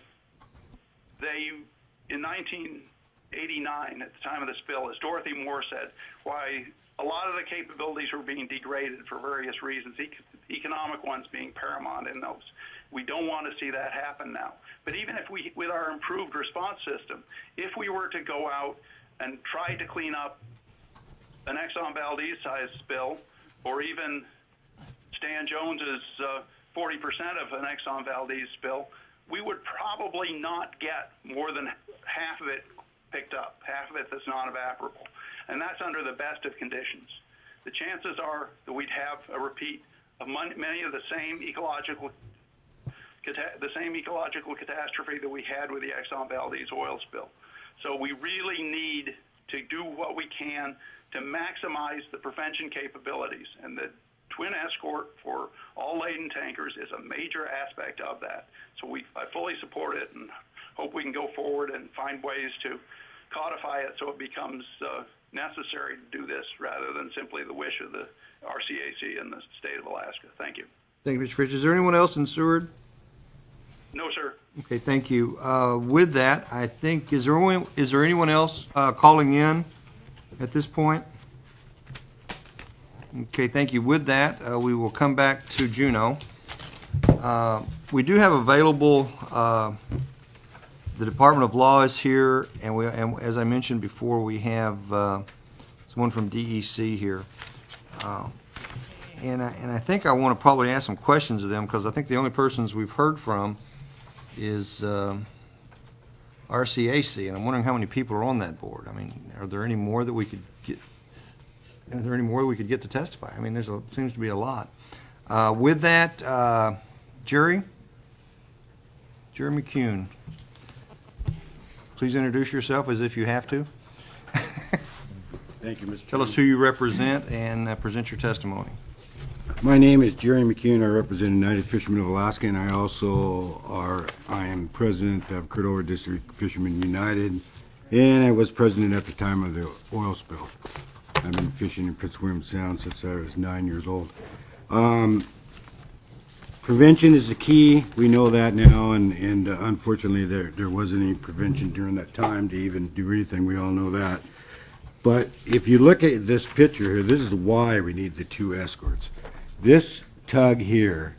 they, in nineteen eighty-nine, at the time of the spill, as Dorothy Moore said, why a lot of the capabilities were being degraded for various reasons, e- economic ones being paramount in those. We don't want to see that happen now. But even if we, with our improved response system, if we were to go out and try to clean up an Exxon Valdez-sized spill, or even Stan Jones's uh, forty percent of an Exxon Valdez spill, we would probably not get more than half of it picked up, half of it that's non-evaporable. And that's under the best of conditions. The chances are that we'd have a repeat of many of the same ecological the same ecological catastrophe that we had with the Exxon Valdez oil spill. So we really need to do what we can to maximize the prevention capabilities, and the twin escort for all laden tankers is a major aspect of that. So we, I fully support it and hope we can go forward and find ways to codify it so it becomes uh, necessary to do this rather than simply the wish of the R C A C and the state of Alaska. Thank you. Thank you, Mister Fritsch. Is there anyone else in Seward? No, sir. Okay, thank you. Uh, with that, I think, is there, only, is there anyone else uh, calling in at this point? Okay, thank you. With that, uh, we will come back to Juneau. Uh, we do have available, uh, the Department of Law is here, and, we, and as I mentioned before, we have uh, someone from D E C here. Uh, and, I, and I think I want to probably ask some questions of them, because I think the only persons we've heard from is uh, R C A C, and I'm wondering how many people are on that board. I mean, are there any more that we could get? Are there any more we could get to testify? I mean, there's a, seems to be a lot. Uh, with that, uh, Jerry, Jerry McCune, please introduce yourself as if you have to. Thank you, Mister Tell us who you represent and uh, present your testimony. My name is Jerry McCune. I represent United Fishermen of Alaska, and I also are, I am president of Cordova District Fishermen United, and I was president at the time of the oil spill. I've been fishing in Prince William Sound since I was nine years old. Um, prevention is the key. We know that now, and, and uh, unfortunately there, there wasn't any prevention during that time to even do anything. We all know that. But if you look at this picture here, this is why we need the two escorts. This tug here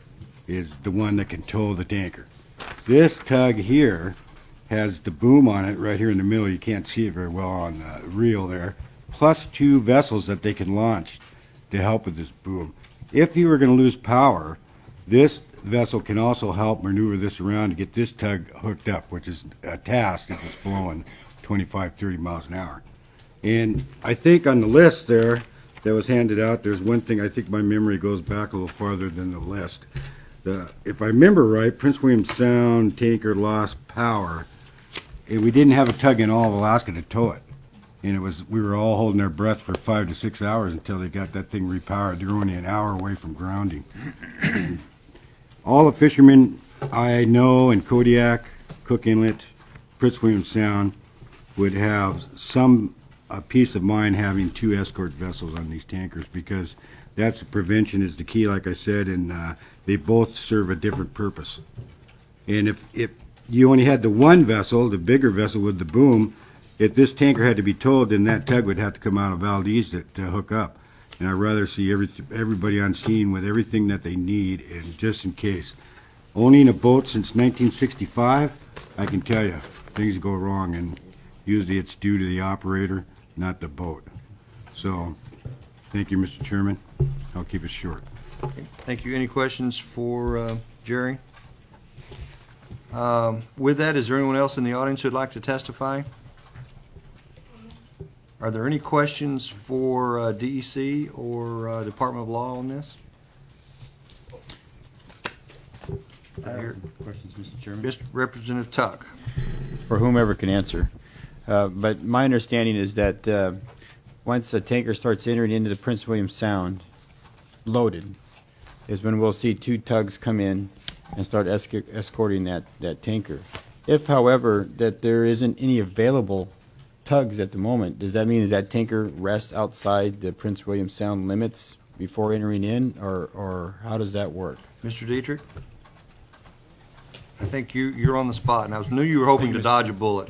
is the one that can tow the tanker. This tug here has the boom on it right here in the middle. You can't see it very well on the reel there. Plus two vessels that they can launch to help with this boom. If you were going to lose power, this vessel can also help maneuver this around to get this tug hooked up, which is a task if it's blowing twenty-five, thirty miles an hour. And I think on the list there that was handed out, there's one thing, I think my memory goes back a little farther than the list. The, if I remember right, Prince William Sound tanker lost power, and we didn't have a tug in all of Alaska to tow it. And it was, we were all holding our breath for five to six hours until they got that thing repowered. They were only an hour away from grounding. All the fishermen I know in Kodiak, Cook Inlet, Prince William Sound would have some a peace of mind having two escort vessels on these tankers, because that's prevention is the key, like I said, and uh, they both serve a different purpose. And if, if you only had the one vessel, the bigger vessel with the boom, if this tanker had to be towed, then that tug would have to come out of Valdez to, to hook up. And I'd rather see every, everybody on scene with everything that they need, and just in case. Owning a boat since nineteen sixty-five, I can tell you, things go wrong, and usually it's due to the operator, not the boat. So, thank you, Mister Chairman. I'll keep it short. Okay. Thank you. Any questions for uh, Jerry? Um, with that, is there anyone else in the audience who'd like to testify? Are there any questions for uh, D E C or uh, Department of Law on this? I have questions, Mister Chairman. Mister Representative Tuck. For whomever can answer. Uh, but my understanding is that uh, once a tanker starts entering into the Prince William Sound, loaded, is when we'll see two tugs come in and start esc- escorting that, that tanker. If, however, that there isn't any available tugs at the moment, does that mean that that tanker rests outside the Prince William Sound limits before entering in, or, or how does that work? Mister Dietrich? I think you, you're on the spot, and I was, knew you were hoping to dodge a bullet.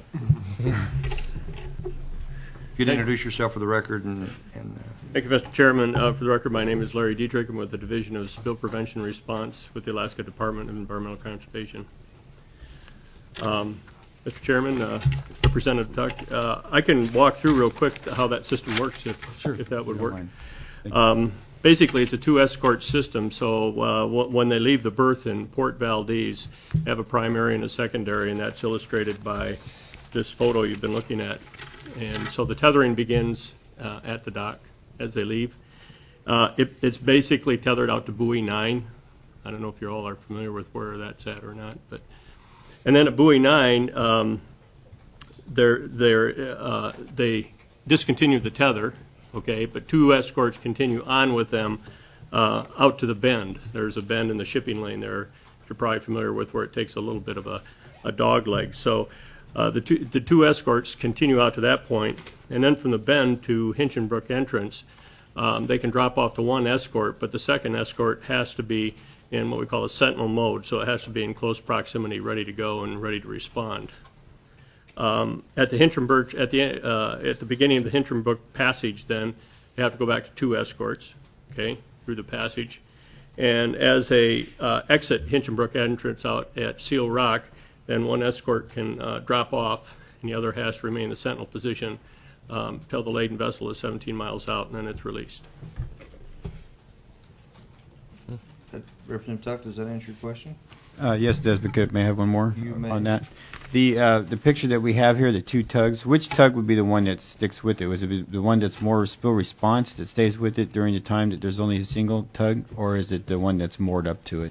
You'd introduce yourself for the record. and. and uh, Thank you, Mister Chairman. Uh, for the record, my name is Larry Dietrich. I'm with the Division of Spill Prevention Response with the Alaska Department of Environmental Conservation. Um, Mister Chairman, uh, Representative Tuck, uh, I can walk through real quick how that system works, if, sure, if that would work. Um, basically, it's a two escort system, so uh, w- when they leave the berth in Port Valdez, they have a primary and a secondary, and that's illustrated by this photo you've been looking at. And so the tethering begins uh, at the dock as they leave. Uh, it, it's basically tethered out to buoy nine. I don't know if you all are familiar with where that's at or not, but and then at buoy nine, um, they're, they're, uh, they discontinue the tether, okay, but two escorts continue on with them uh, out to the bend. There's a bend in the shipping lane there, you're probably familiar with, where it takes a little bit of a, a dog leg. So uh, the, two, the two escorts continue out to that point, and then from the bend to Hinchinbrook entrance, um, they can drop off to one escort, but the second escort has to be in what we call a sentinel mode, so it has to be in close proximity, ready to go and ready to respond. Um, at the Hinchinbrook, at the uh, at the beginning of the Hinchinbrook passage, then they have to go back to two escorts, okay, through the passage, and as a uh, exit Hinchinbrook entrance out at Seal Rock, then one escort can uh, drop off, and the other has to remain in the sentinel position um, until the laden vessel is seventeen miles out, and then it's released. Representative Tuck, does that answer your question? Uh, yes, it does, but could, may I have one more You may. on that? The uh, the picture that we have here, the two tugs, which tug would be the one that sticks with it? Was it the one that's more spill response that stays with it during the time that there's only a single tug, or is it the one that's moored up to it?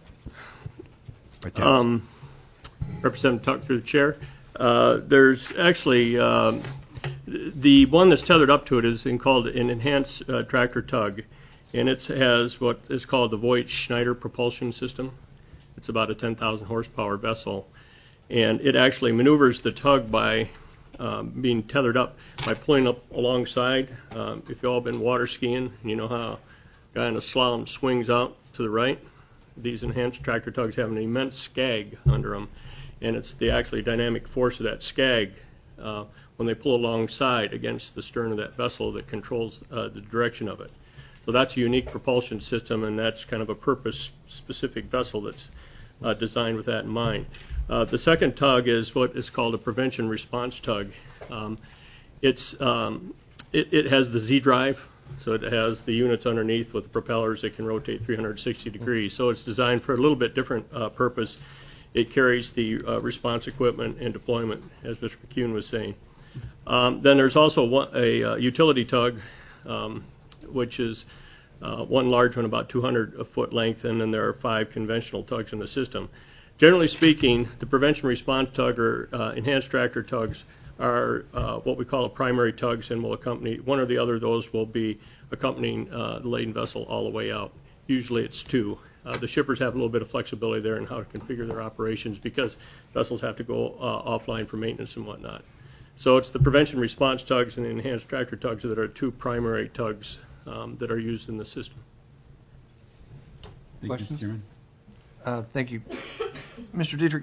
Um, Representative Tuck, through the chair. Uh, there's actually um, the one that's tethered up to it is in called an enhanced uh, tractor tug, and it has what is called the Voigt Schneider propulsion system. It's about a ten thousand horsepower vessel, and it actually maneuvers the tug by um, being tethered up by pulling up alongside. Um, if you've all been water skiing, and you know how a guy in a slalom swings out to the right, these enhanced tractor tugs have an immense skag under them, and it's the actually dynamic force of that skag uh, when they pull alongside against the stern of that vessel that controls uh, the direction of it. So that's a unique propulsion system, and that's kind of a purpose-specific vessel that's uh, designed with that in mind. Uh, the second tug is what is called a prevention response tug. Um, it's um, it, it has the Z drive, so it has the units underneath with the propellers that can rotate three hundred sixty degrees. So it's designed for a little bit different uh, purpose. It carries the uh, response equipment and deployment, as Mister McCune was saying. Um, then there's also one, a uh, utility tug, um, which is uh, one large one about two hundred foot length, and then there are five conventional tugs in the system. Generally speaking, the prevention response tug or uh, enhanced tractor tugs are uh, what we call a primary tugs, and will accompany one or the other of those will be accompanying uh, the laden vessel all the way out. Usually it's two. Uh, the shippers have a little bit of flexibility there in how to configure their operations because vessels have to go uh, offline for maintenance and whatnot. So it's the prevention response tugs and the enhanced tractor tugs that are two primary tugs um, that are used in the system. Thank Questions? you, Mister Chairman. Uh, Thank you. Mister Dietrich,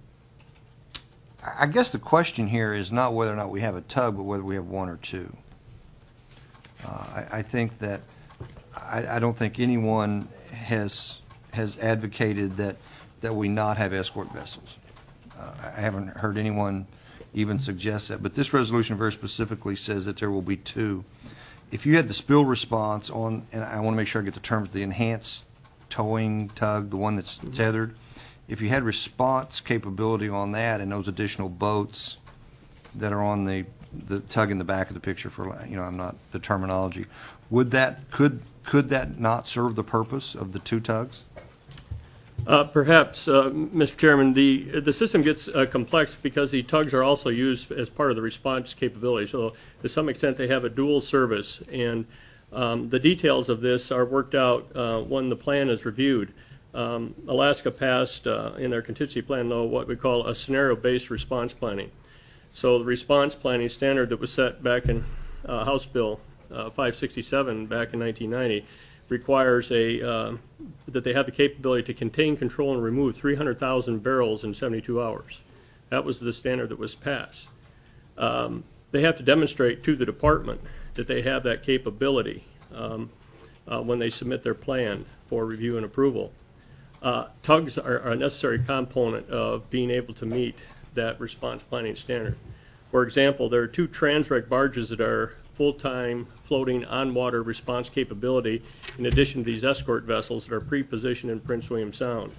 I guess the question here is not whether or not we have a tug, but whether we have one or two. Uh, I, I think that, I, I don't think anyone has has advocated that, that we not have escort vessels. Uh, I haven't heard anyone even suggest that, but this resolution very specifically says that there will be two. If you had the spill response on, and I want to make sure I get the terms, the enhanced towing tug, the one that's tethered, if you had response capability on that and those additional boats that are on the the tug in the back of the picture, for, you know, I'm not the terminology, would that, could could that not serve the purpose of the two tugs? Uh, perhaps, uh, Mister Chairman, the the system gets uh, complex because the tugs are also used as part of the response capability. So to some extent they have a dual service, and um, the details of this are worked out uh, when the plan is reviewed. Um, Alaska passed uh, in their contingency plan, though, what we call a scenario-based response planning. So the response planning standard that was set back in uh, House Bill uh, five sixty-seven back in nineteen ninety requires a uh, that they have the capability to contain, control, and remove three hundred thousand barrels in seventy-two hours. That was the standard that was passed. Um, they have to demonstrate to the department that they have that capability um, uh, when they submit their plan for review and approval. Uh, tugs are, are a necessary component of being able to meet that response planning standard. For example, there are two Transreg barges that are full-time floating on-water response capability in addition to these escort vessels that are pre-positioned in Prince William Sound.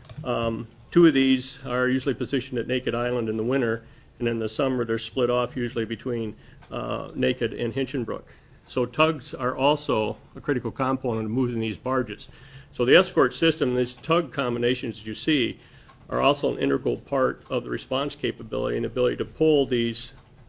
Um, two of these are usually positioned at Naked Island in the winter, and in the summer they're split off usually between uh, Naked and Hinchinbrook. So tugs are also a critical component of moving these barges. So the escort system, these tug combinations that you see, are also an integral part of the response capability and ability to pull these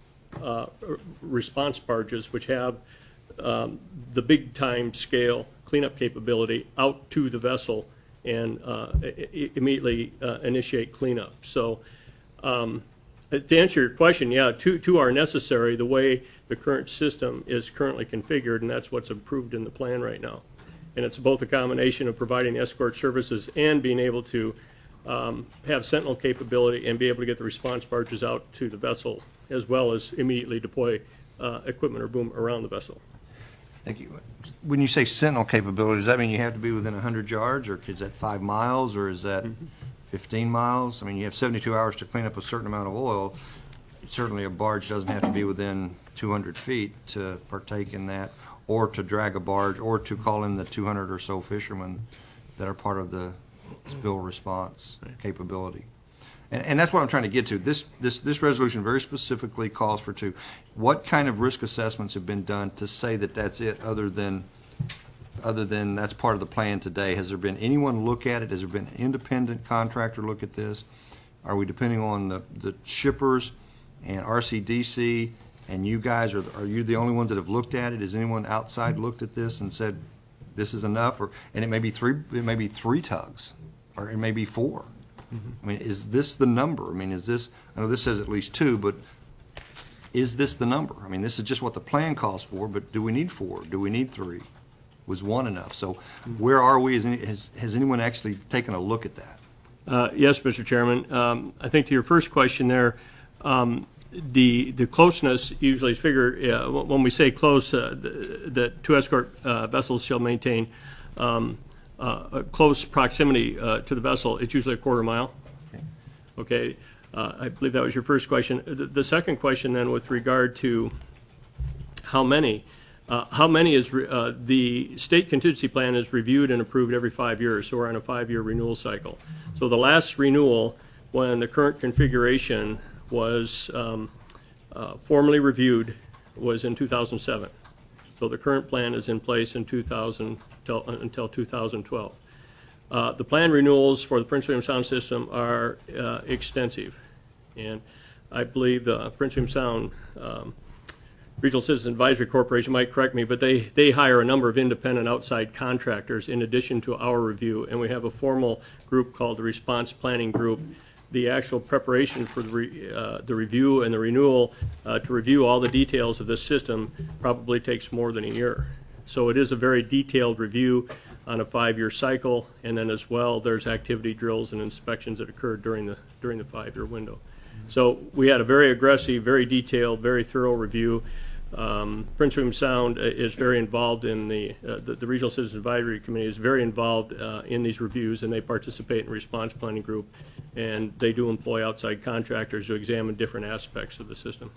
uh, response barges, which have um, the big time scale cleanup capability, out to the vessel and uh, I- immediately uh, initiate cleanup. So um, to answer your question, yeah, two, two are necessary the way the current system is currently configured, and that's what's approved in the plan right now. And it's both a combination of providing escort services and being able to Um, have sentinel capability and be able to get the response barges out to the vessel, as well as immediately deploy uh, equipment or boom around the vessel. Thank you. When you say sentinel capability, does that mean you have to be within one hundred yards, or is that five miles, or is that mm-hmm. fifteen miles? I mean, you have seventy-two hours to clean up a certain amount of oil. Certainly a barge doesn't have to be within two hundred feet to partake in that, or to drag a barge, or to call in the two hundred or so fishermen that are part of the spill response capability. And, and that's what I'm trying to get to. This, this, this resolution very specifically calls for two. What kind of risk assessments have been done to say that that's it, other than, other than that's part of the plan today? Has there been anyone look at it? Has there been an independent contractor look at this? Are we depending on the, the shippers and R C D C and you guys? Are, are you the only ones that have looked at it? Has anyone outside looked at this and said, this is enough? Or, and it may be three, it may be three tugs, or it may be four. Mm-hmm. I mean, is this the number? I mean, is this, I know this says at least two, but is this the number? I mean, this is just what the plan calls for, but do we need four? Do we need three? Was one enough? So where are we? Is any, has, has anyone actually taken a look at that? Uh, yes, Mister Chairman. Um, I think to your first question there, um, the the closeness usually is figured, uh, when we say close, uh, that two escort uh, vessels shall maintain um, uh, a close proximity uh, to the vessel, it's usually a quarter mile. Okay, uh, I believe that was your first question. The, the second question then with regard to how many, uh, how many is, re, uh, the state contingency plan is reviewed and approved every five years, so we're on a five-year renewal cycle. So the last renewal, when the current configuration was um, uh, formally reviewed, was in two thousand seven. So the current plan is in place in two thousand till, uh, until two thousand twelve. Uh, the plan renewals for the Prince William Sound system are uh, extensive, and I believe the Prince William Sound um, Regional Citizen Advisory Corporation might correct me, but they, they hire a number of independent outside contractors in addition to our review, and we have a formal group called the Response Planning Group. The actual preparation for the, re, uh, the review and the renewal uh, to review all the details of this system probably takes more than a year. So it is a very detailed review on a five-year cycle, and then as well there's activity drills and inspections that occurred during the during the five-year window. So we had a very aggressive, very detailed, very thorough review. Um, Prince William Sound is very involved in the, uh, the, the Regional Citizens Advisory Committee is very involved uh, in these reviews, and they participate in the response planning group, and they do employ outside contractors to examine different aspects of the system.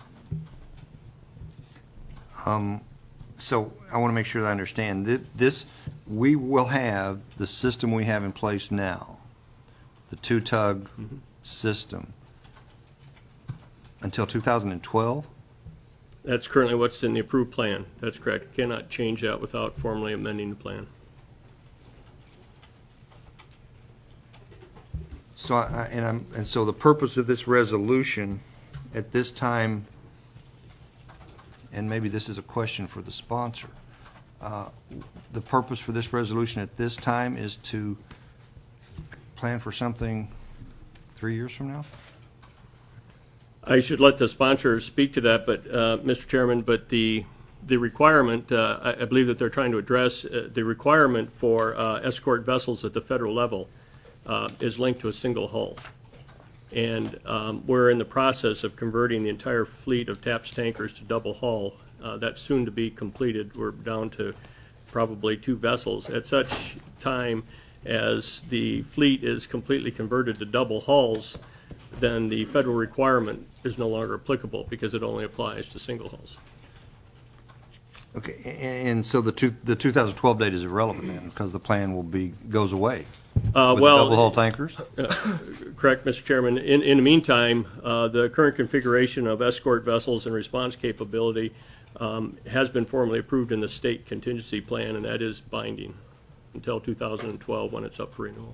Um, so I want to make sure that I understand. Th- This, we will have the system we have in place now, the two-tug mm-hmm. system, until two thousand twelve? That's currently what's in the approved plan. That's correct. You cannot change that without formally amending the plan. So, I, and I'm, and so the purpose of this resolution at this time, and maybe this is a question for the sponsor, uh, the purpose for this resolution at this time is to plan for something three years from now? I should let the sponsor speak to that, but uh, Mister Chairman, but the the requirement, uh, I, I believe that they're trying to address uh, the requirement for uh, escort vessels at the federal level uh, is linked to a single hull. And um, we're in the process of converting the entire fleet of TAPS tankers to double hull. Uh, that's soon to be completed. We're down to probably two vessels. At such time as the fleet is completely converted to double hulls, then the federal requirement is no longer applicable because it only applies to single hulls. Okay, and so the two, the two thousand twelve date is irrelevant then because the plan will be, goes away uh, with well, the double hull tankers? Uh, correct, Mister Chairman. In, in the meantime, uh, the current configuration of escort vessels and response capability um, has been formally approved in the state contingency plan, and that is binding until two thousand twelve when it's up for renewal.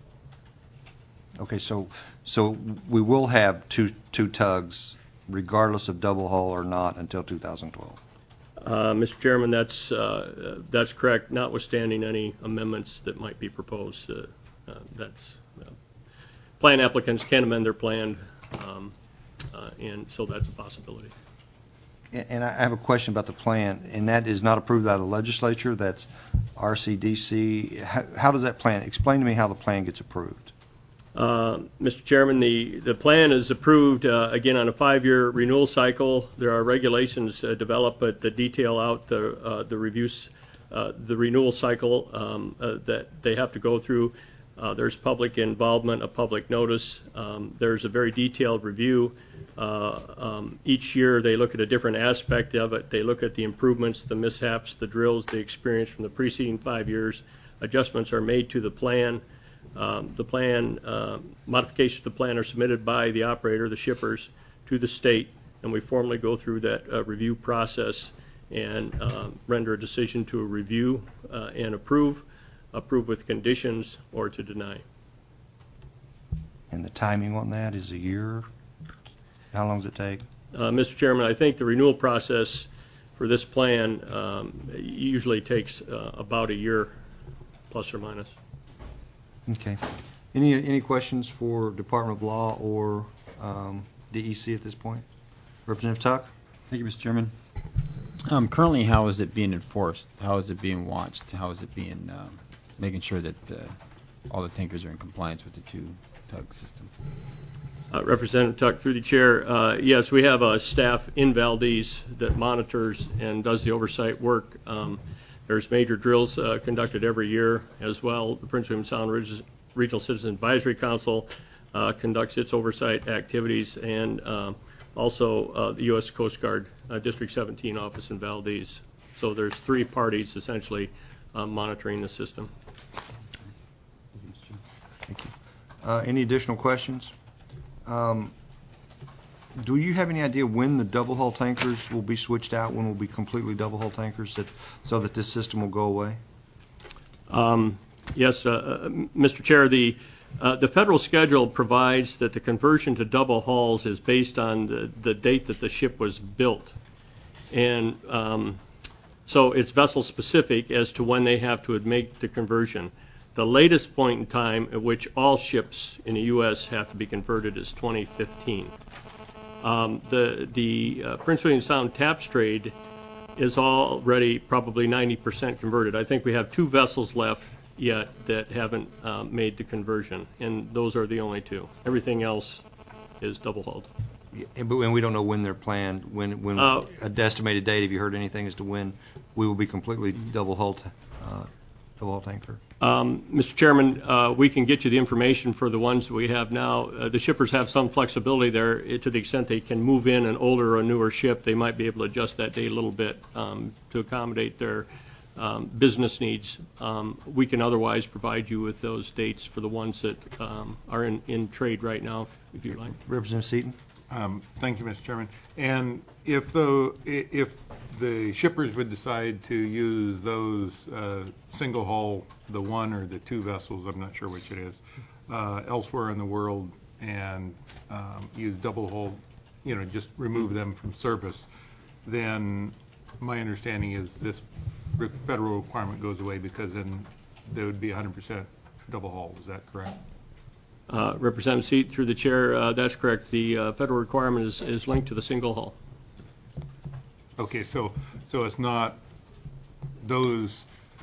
Okay, so so we will have two two tugs, regardless of double hull or not, until two thousand twelve. Uh, Mister Chairman, that's uh, that's correct. Notwithstanding any amendments that might be proposed, uh, uh, that's uh, plan applicants can amend their plan, um, uh, and so that's a possibility. And, and I have a question about the plan, and that is not approved by the legislature. That's R C D C. How, how does that plan? Explain to me how the plan gets approved. Uh, Mister Chairman, the, the plan is approved, uh, again, on a five-year renewal cycle. There are regulations uh, developed but that detail out the, uh, the reviews, uh, the renewal cycle um, uh, that they have to go through. Uh, there's public involvement, a public notice. Um, there's a very detailed review. Uh, um, each year they look at a different aspect of it. They look at the improvements, the mishaps, the drills, the experience from the preceding five years. Adjustments are made to the plan. Um, the plan, uh, modifications to the plan are submitted by the operator, the shippers, to the state, and we formally go through that uh, review process and uh, render a decision to review uh, and approve, approve with conditions, or to deny. And the timing on that is a year? How long does it take? Uh, Mister Chairman, I think the renewal process for this plan um, usually takes uh, about a year, plus or minus. Okay. Any any questions for Department of Law or um, D E C at this point? Representative Tuck? Thank you, Mister Chairman. Um, currently, how is it being enforced? How is it being watched? How is it being um, making sure that uh, all the tankers are in compliance with the two-tug system? Uh, Representative Tuck, through the chair, uh, yes, we have a staff in Valdez that monitors and does the oversight work. Um, there's major drills uh, conducted every year as well. The Prince William Sound Reg- Regional Citizen Advisory Council uh, conducts its oversight activities, and uh, also uh, the U S Coast Guard uh, District seventeen office in Valdez. So there's three parties essentially uh, monitoring the system. Thank you. Uh, any additional questions? Um, do you have any idea when the double hull tankers will be switched out, when will be completely double hull tankers, that, so that this system will go away? Um, yes, uh, uh, Mister Chair, the, uh, the federal schedule provides that the conversion to double hulls is based on the, the date that the ship was built. And um, so it's vessel specific as to when they have to make the conversion. The latest point in time at which all ships in the U S have to be converted is twenty fifteen. Um, the the uh, Prince William Sound TAPS trade is already probably ninety percent converted. I think we have two vessels left yet that haven't uh, made the conversion, and those are the only two. Everything else is double hulled. Yeah, but and we don't know when they're planned, when, when Uh, a estimated date, have you heard anything as to when we will be completely double hull, t- uh, double hull tanker? Um, Mister Chairman, uh, we can get you the information for the ones that we have now. Uh, the shippers have some flexibility there uh, to the extent they can move in an older or newer ship. They might be able to adjust that date a little bit um, to accommodate their um, business needs. Um, we can otherwise provide you with those dates for the ones that um, are in, in trade right now, if you like. Representative Seaton? Um, thank you, Mister Chairman. And if the if the shippers would decide to use those uh, single hull, the one or the two vessels, I'm not sure which it is, uh, elsewhere in the world, and um, use double hull, you know, just remove them from service, then my understanding is this re- federal requirement goes away, because then there would be one hundred percent double hull. Is that correct? Uh, Representative Seat, through the chair, uh, that's correct. The uh, federal requirement is, is linked to the single hull. Okay, so so it's not those,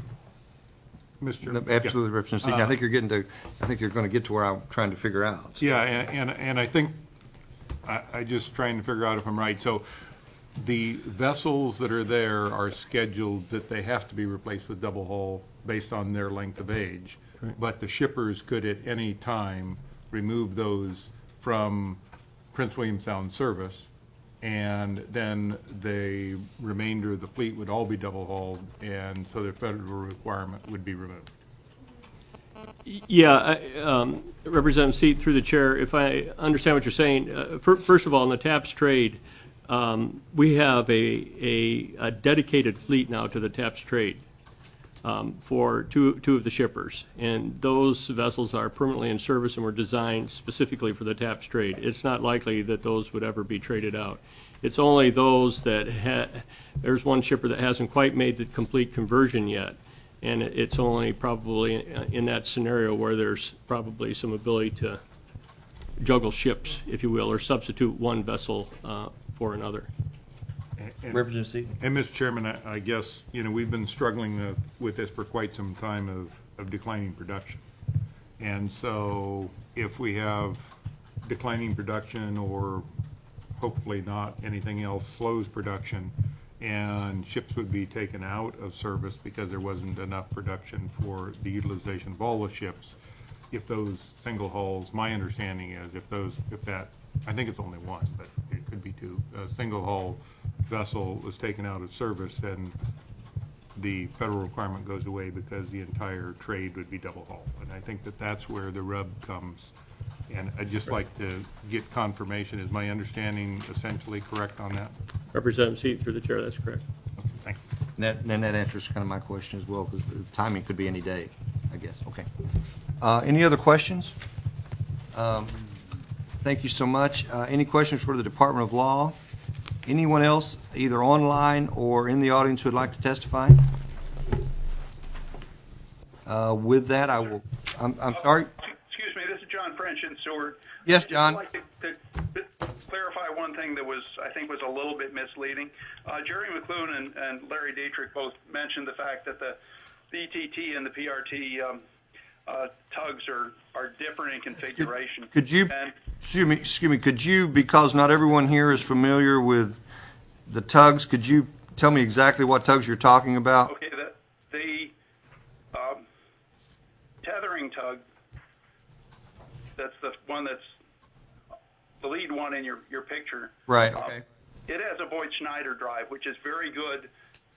Mister No, absolutely, Yeah. Representative Seaton. I Uh, think you're getting to, I think you're going to get to where I'm trying to figure out. Yeah, and, and, and I think, I, I just trying to figure out if I'm right. So the vessels that are there are scheduled that they have to be replaced with double hull based on their length of age. Right. But the shippers could at any time remove those from Prince William Sound service, and then the remainder of the fleet would all be double hulled, and so the federal requirement would be removed. Yeah, I- um, Representative Seat, through the chair, if I understand what you're saying, uh, fir- first of all, in the TAPS trade, um, we have a, a, a dedicated fleet now to the TAPS trade um, for two, two of the shippers, and those vessels are permanently in service and were designed specifically for the TAPS trade. It's not likely that those would ever be traded out. It's only those that ha- there's one shipper that hasn't quite made the complete conversion yet. And it's only probably in that scenario where there's probably some ability to juggle ships, if you will, or substitute one vessel uh, for another. And- Representative Seaton? And, Mister Chairman, I, I guess, you know, we've been struggling uh, with this for quite some time of, of declining production. And so if we have declining production, or hopefully not anything else slows production, and ships would be taken out of service because there wasn't enough production for the utilization of all the ships, if those single hulls, my understanding is if those, if that, I think it's only one, but it could be two, a single hull vessel was taken out of service, then the federal requirement goes away because the entire trade would be double hull. And I think that that's where the rub comes. And I'd just like to get confirmation. Is my understanding essentially correct on that? Representative Seat, through the chair, that's correct. Okay, thanks. And that, and that answers kind of my question as well, because the timing could be any day, I guess. Okay. Uh, any other questions? Um, thank you so much. Uh, any questions for the Department of Law? Anyone else, either online or in the audience, who would like to testify? Uh, with that, I will. I'm, I'm sorry. Excuse me, this is John French in Seward. Yes, John. I'd like to, to clarify one thing that was, I think, was a little bit misleading. Uh, Jerry McClune and, and Larry Dietrich both mentioned the fact that the B T T and the P R T um, uh, tugs are, are different in configuration. Could you, And excuse me, excuse me, could you, because not everyone here is familiar with the tugs, could you tell me exactly what tugs you're talking about? Okay, the, the um, tethering tug, that's the one that's the lead one in your, your picture. Right, Um, okay. It has a Voigt Schneider drive, which is very good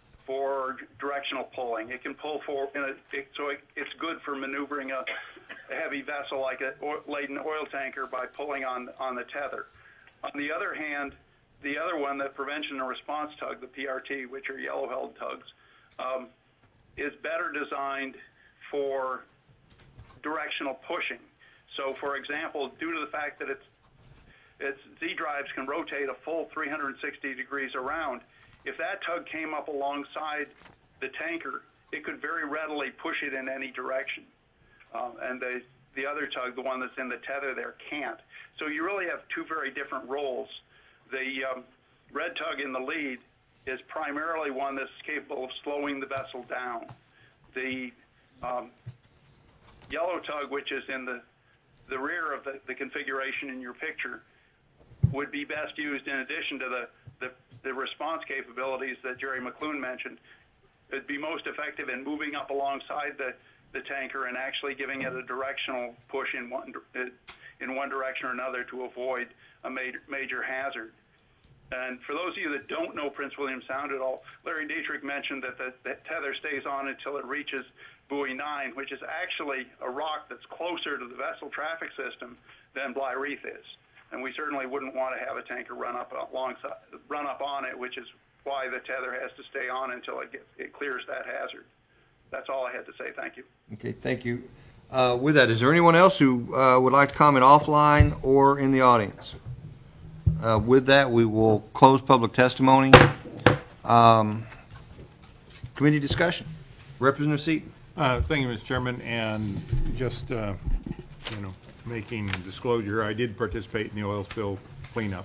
for directional pulling. It can pull forward, in a, it, so it, it's good for maneuvering a, a heavy vessel like a oil, laden oil tanker by pulling on, on the tether. On the other hand, the other one, the prevention and response tug, the P R T, which are yellow-held tugs, um, is better designed for directional pushing. So, for example, due to the fact that it's its Z-drives can rotate a full three hundred sixty degrees around, if that tug came up alongside the tanker, it could very readily push it in any direction. Um, and the, the other tug, the one that's in the tether there, can't. So you really have two very different roles. The um, red tug in the lead is primarily one that's capable of slowing the vessel down. The um, yellow tug, which is in the, the rear of the, the configuration in your picture, would be best used in addition to the, the, the response capabilities that Jerry McClune mentioned. It'd be most effective in moving up alongside the, the tanker and actually giving it a directional push in one, in one direction or another to avoid a major, major hazard. And for those of you that don't know Prince William Sound at all, Larry Dietrich mentioned that the, the tether stays on until it reaches buoy nine, which is actually a rock that's closer to the vessel traffic system than Bly Reef is. And we certainly wouldn't want to have a tanker run up alongside, run up on it, which is why the tether has to stay on until it gets, it clears that hazard. That's all I had to say. Thank you. Okay, thank you. Uh, with that, is there anyone else who uh, would like to comment offline or in the audience? Uh, with that, we will close public testimony. Um, committee discussion. Representative Seaton. Uh, thank you, Mister Chairman, and just, uh, you know, making disclosure, I did participate in the oil spill cleanup.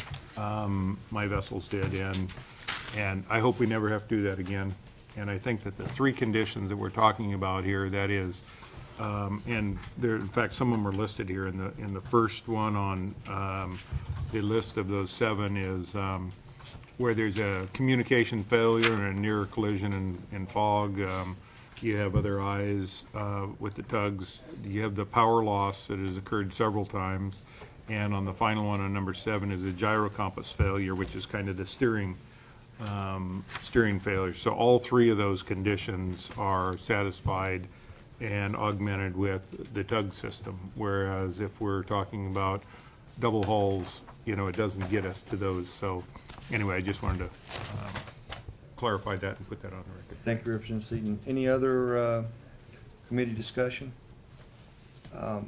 Um, my vessels did, and and I hope we never have to do that again. And I think that the three conditions that we're talking about here, that is, um, and there, in fact, some of them are listed here. In the in the first one on um, the list of those seven is um, where there's a communication failure and a near collision and, and fog. Um, You have other eyes uh, with the tugs. You have the power loss that has occurred several times. And on the final one, on number seven, is a gyro compass failure, which is kind of the steering um, steering failure. So all three of those conditions are satisfied and augmented with the tug system. Whereas if we're talking about double hulls, you know, it doesn't get us to those. So anyway, I just wanted to um, clarify that and put that on the record. Thank you, Representative Seaton. Any other uh, committee discussion? Um,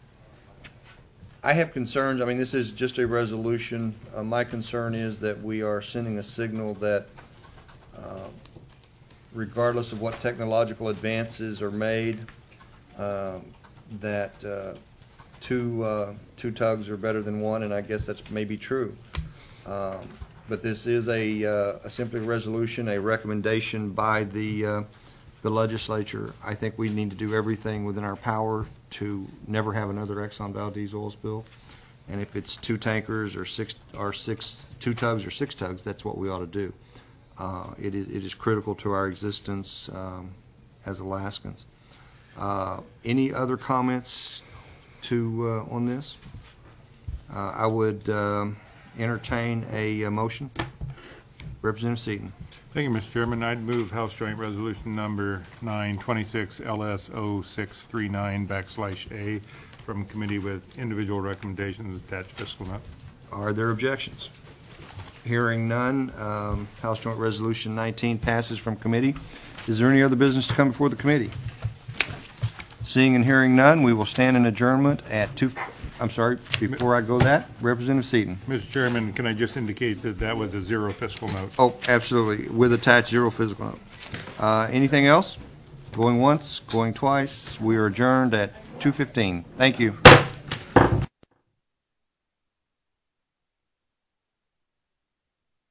I have concerns. I mean, this is just a resolution. Uh, my concern is that we are sending a signal that uh, regardless of what technological advances are made, um, that uh, two, uh, two tugs are better than one, and I guess that's maybe true. Um, But this is a, uh, a simply resolution, a recommendation by the, uh, the legislature. I think we need to do everything within our power to never have another Exxon Valdez oil spill. And if it's two tankers or six, or six, two tugs or six tugs, that's what we ought to do. Uh, it is, it is critical to our existence um, as Alaskans. Uh, any other comments to uh, on this? Uh, I would. Um, entertain a uh, motion. Representative Seaton. Thank you, Mister Chairman. I'd move House Joint Resolution number nine twenty-six L S zero six three nine backslash A from committee with individual recommendations attached fiscal note. Are there objections? Hearing none, um, House Joint Resolution nineteen passes from committee. Is there any other business to come before the committee? Seeing and hearing none, we will stand in adjournment at two. I'm sorry, before I go that, Representative Seaton. Mister Chairman, can I just indicate that that was a zero fiscal note? Oh, absolutely, with attached zero fiscal note. Uh, anything else? Going once, going twice. We are adjourned at two fifteen. Thank you.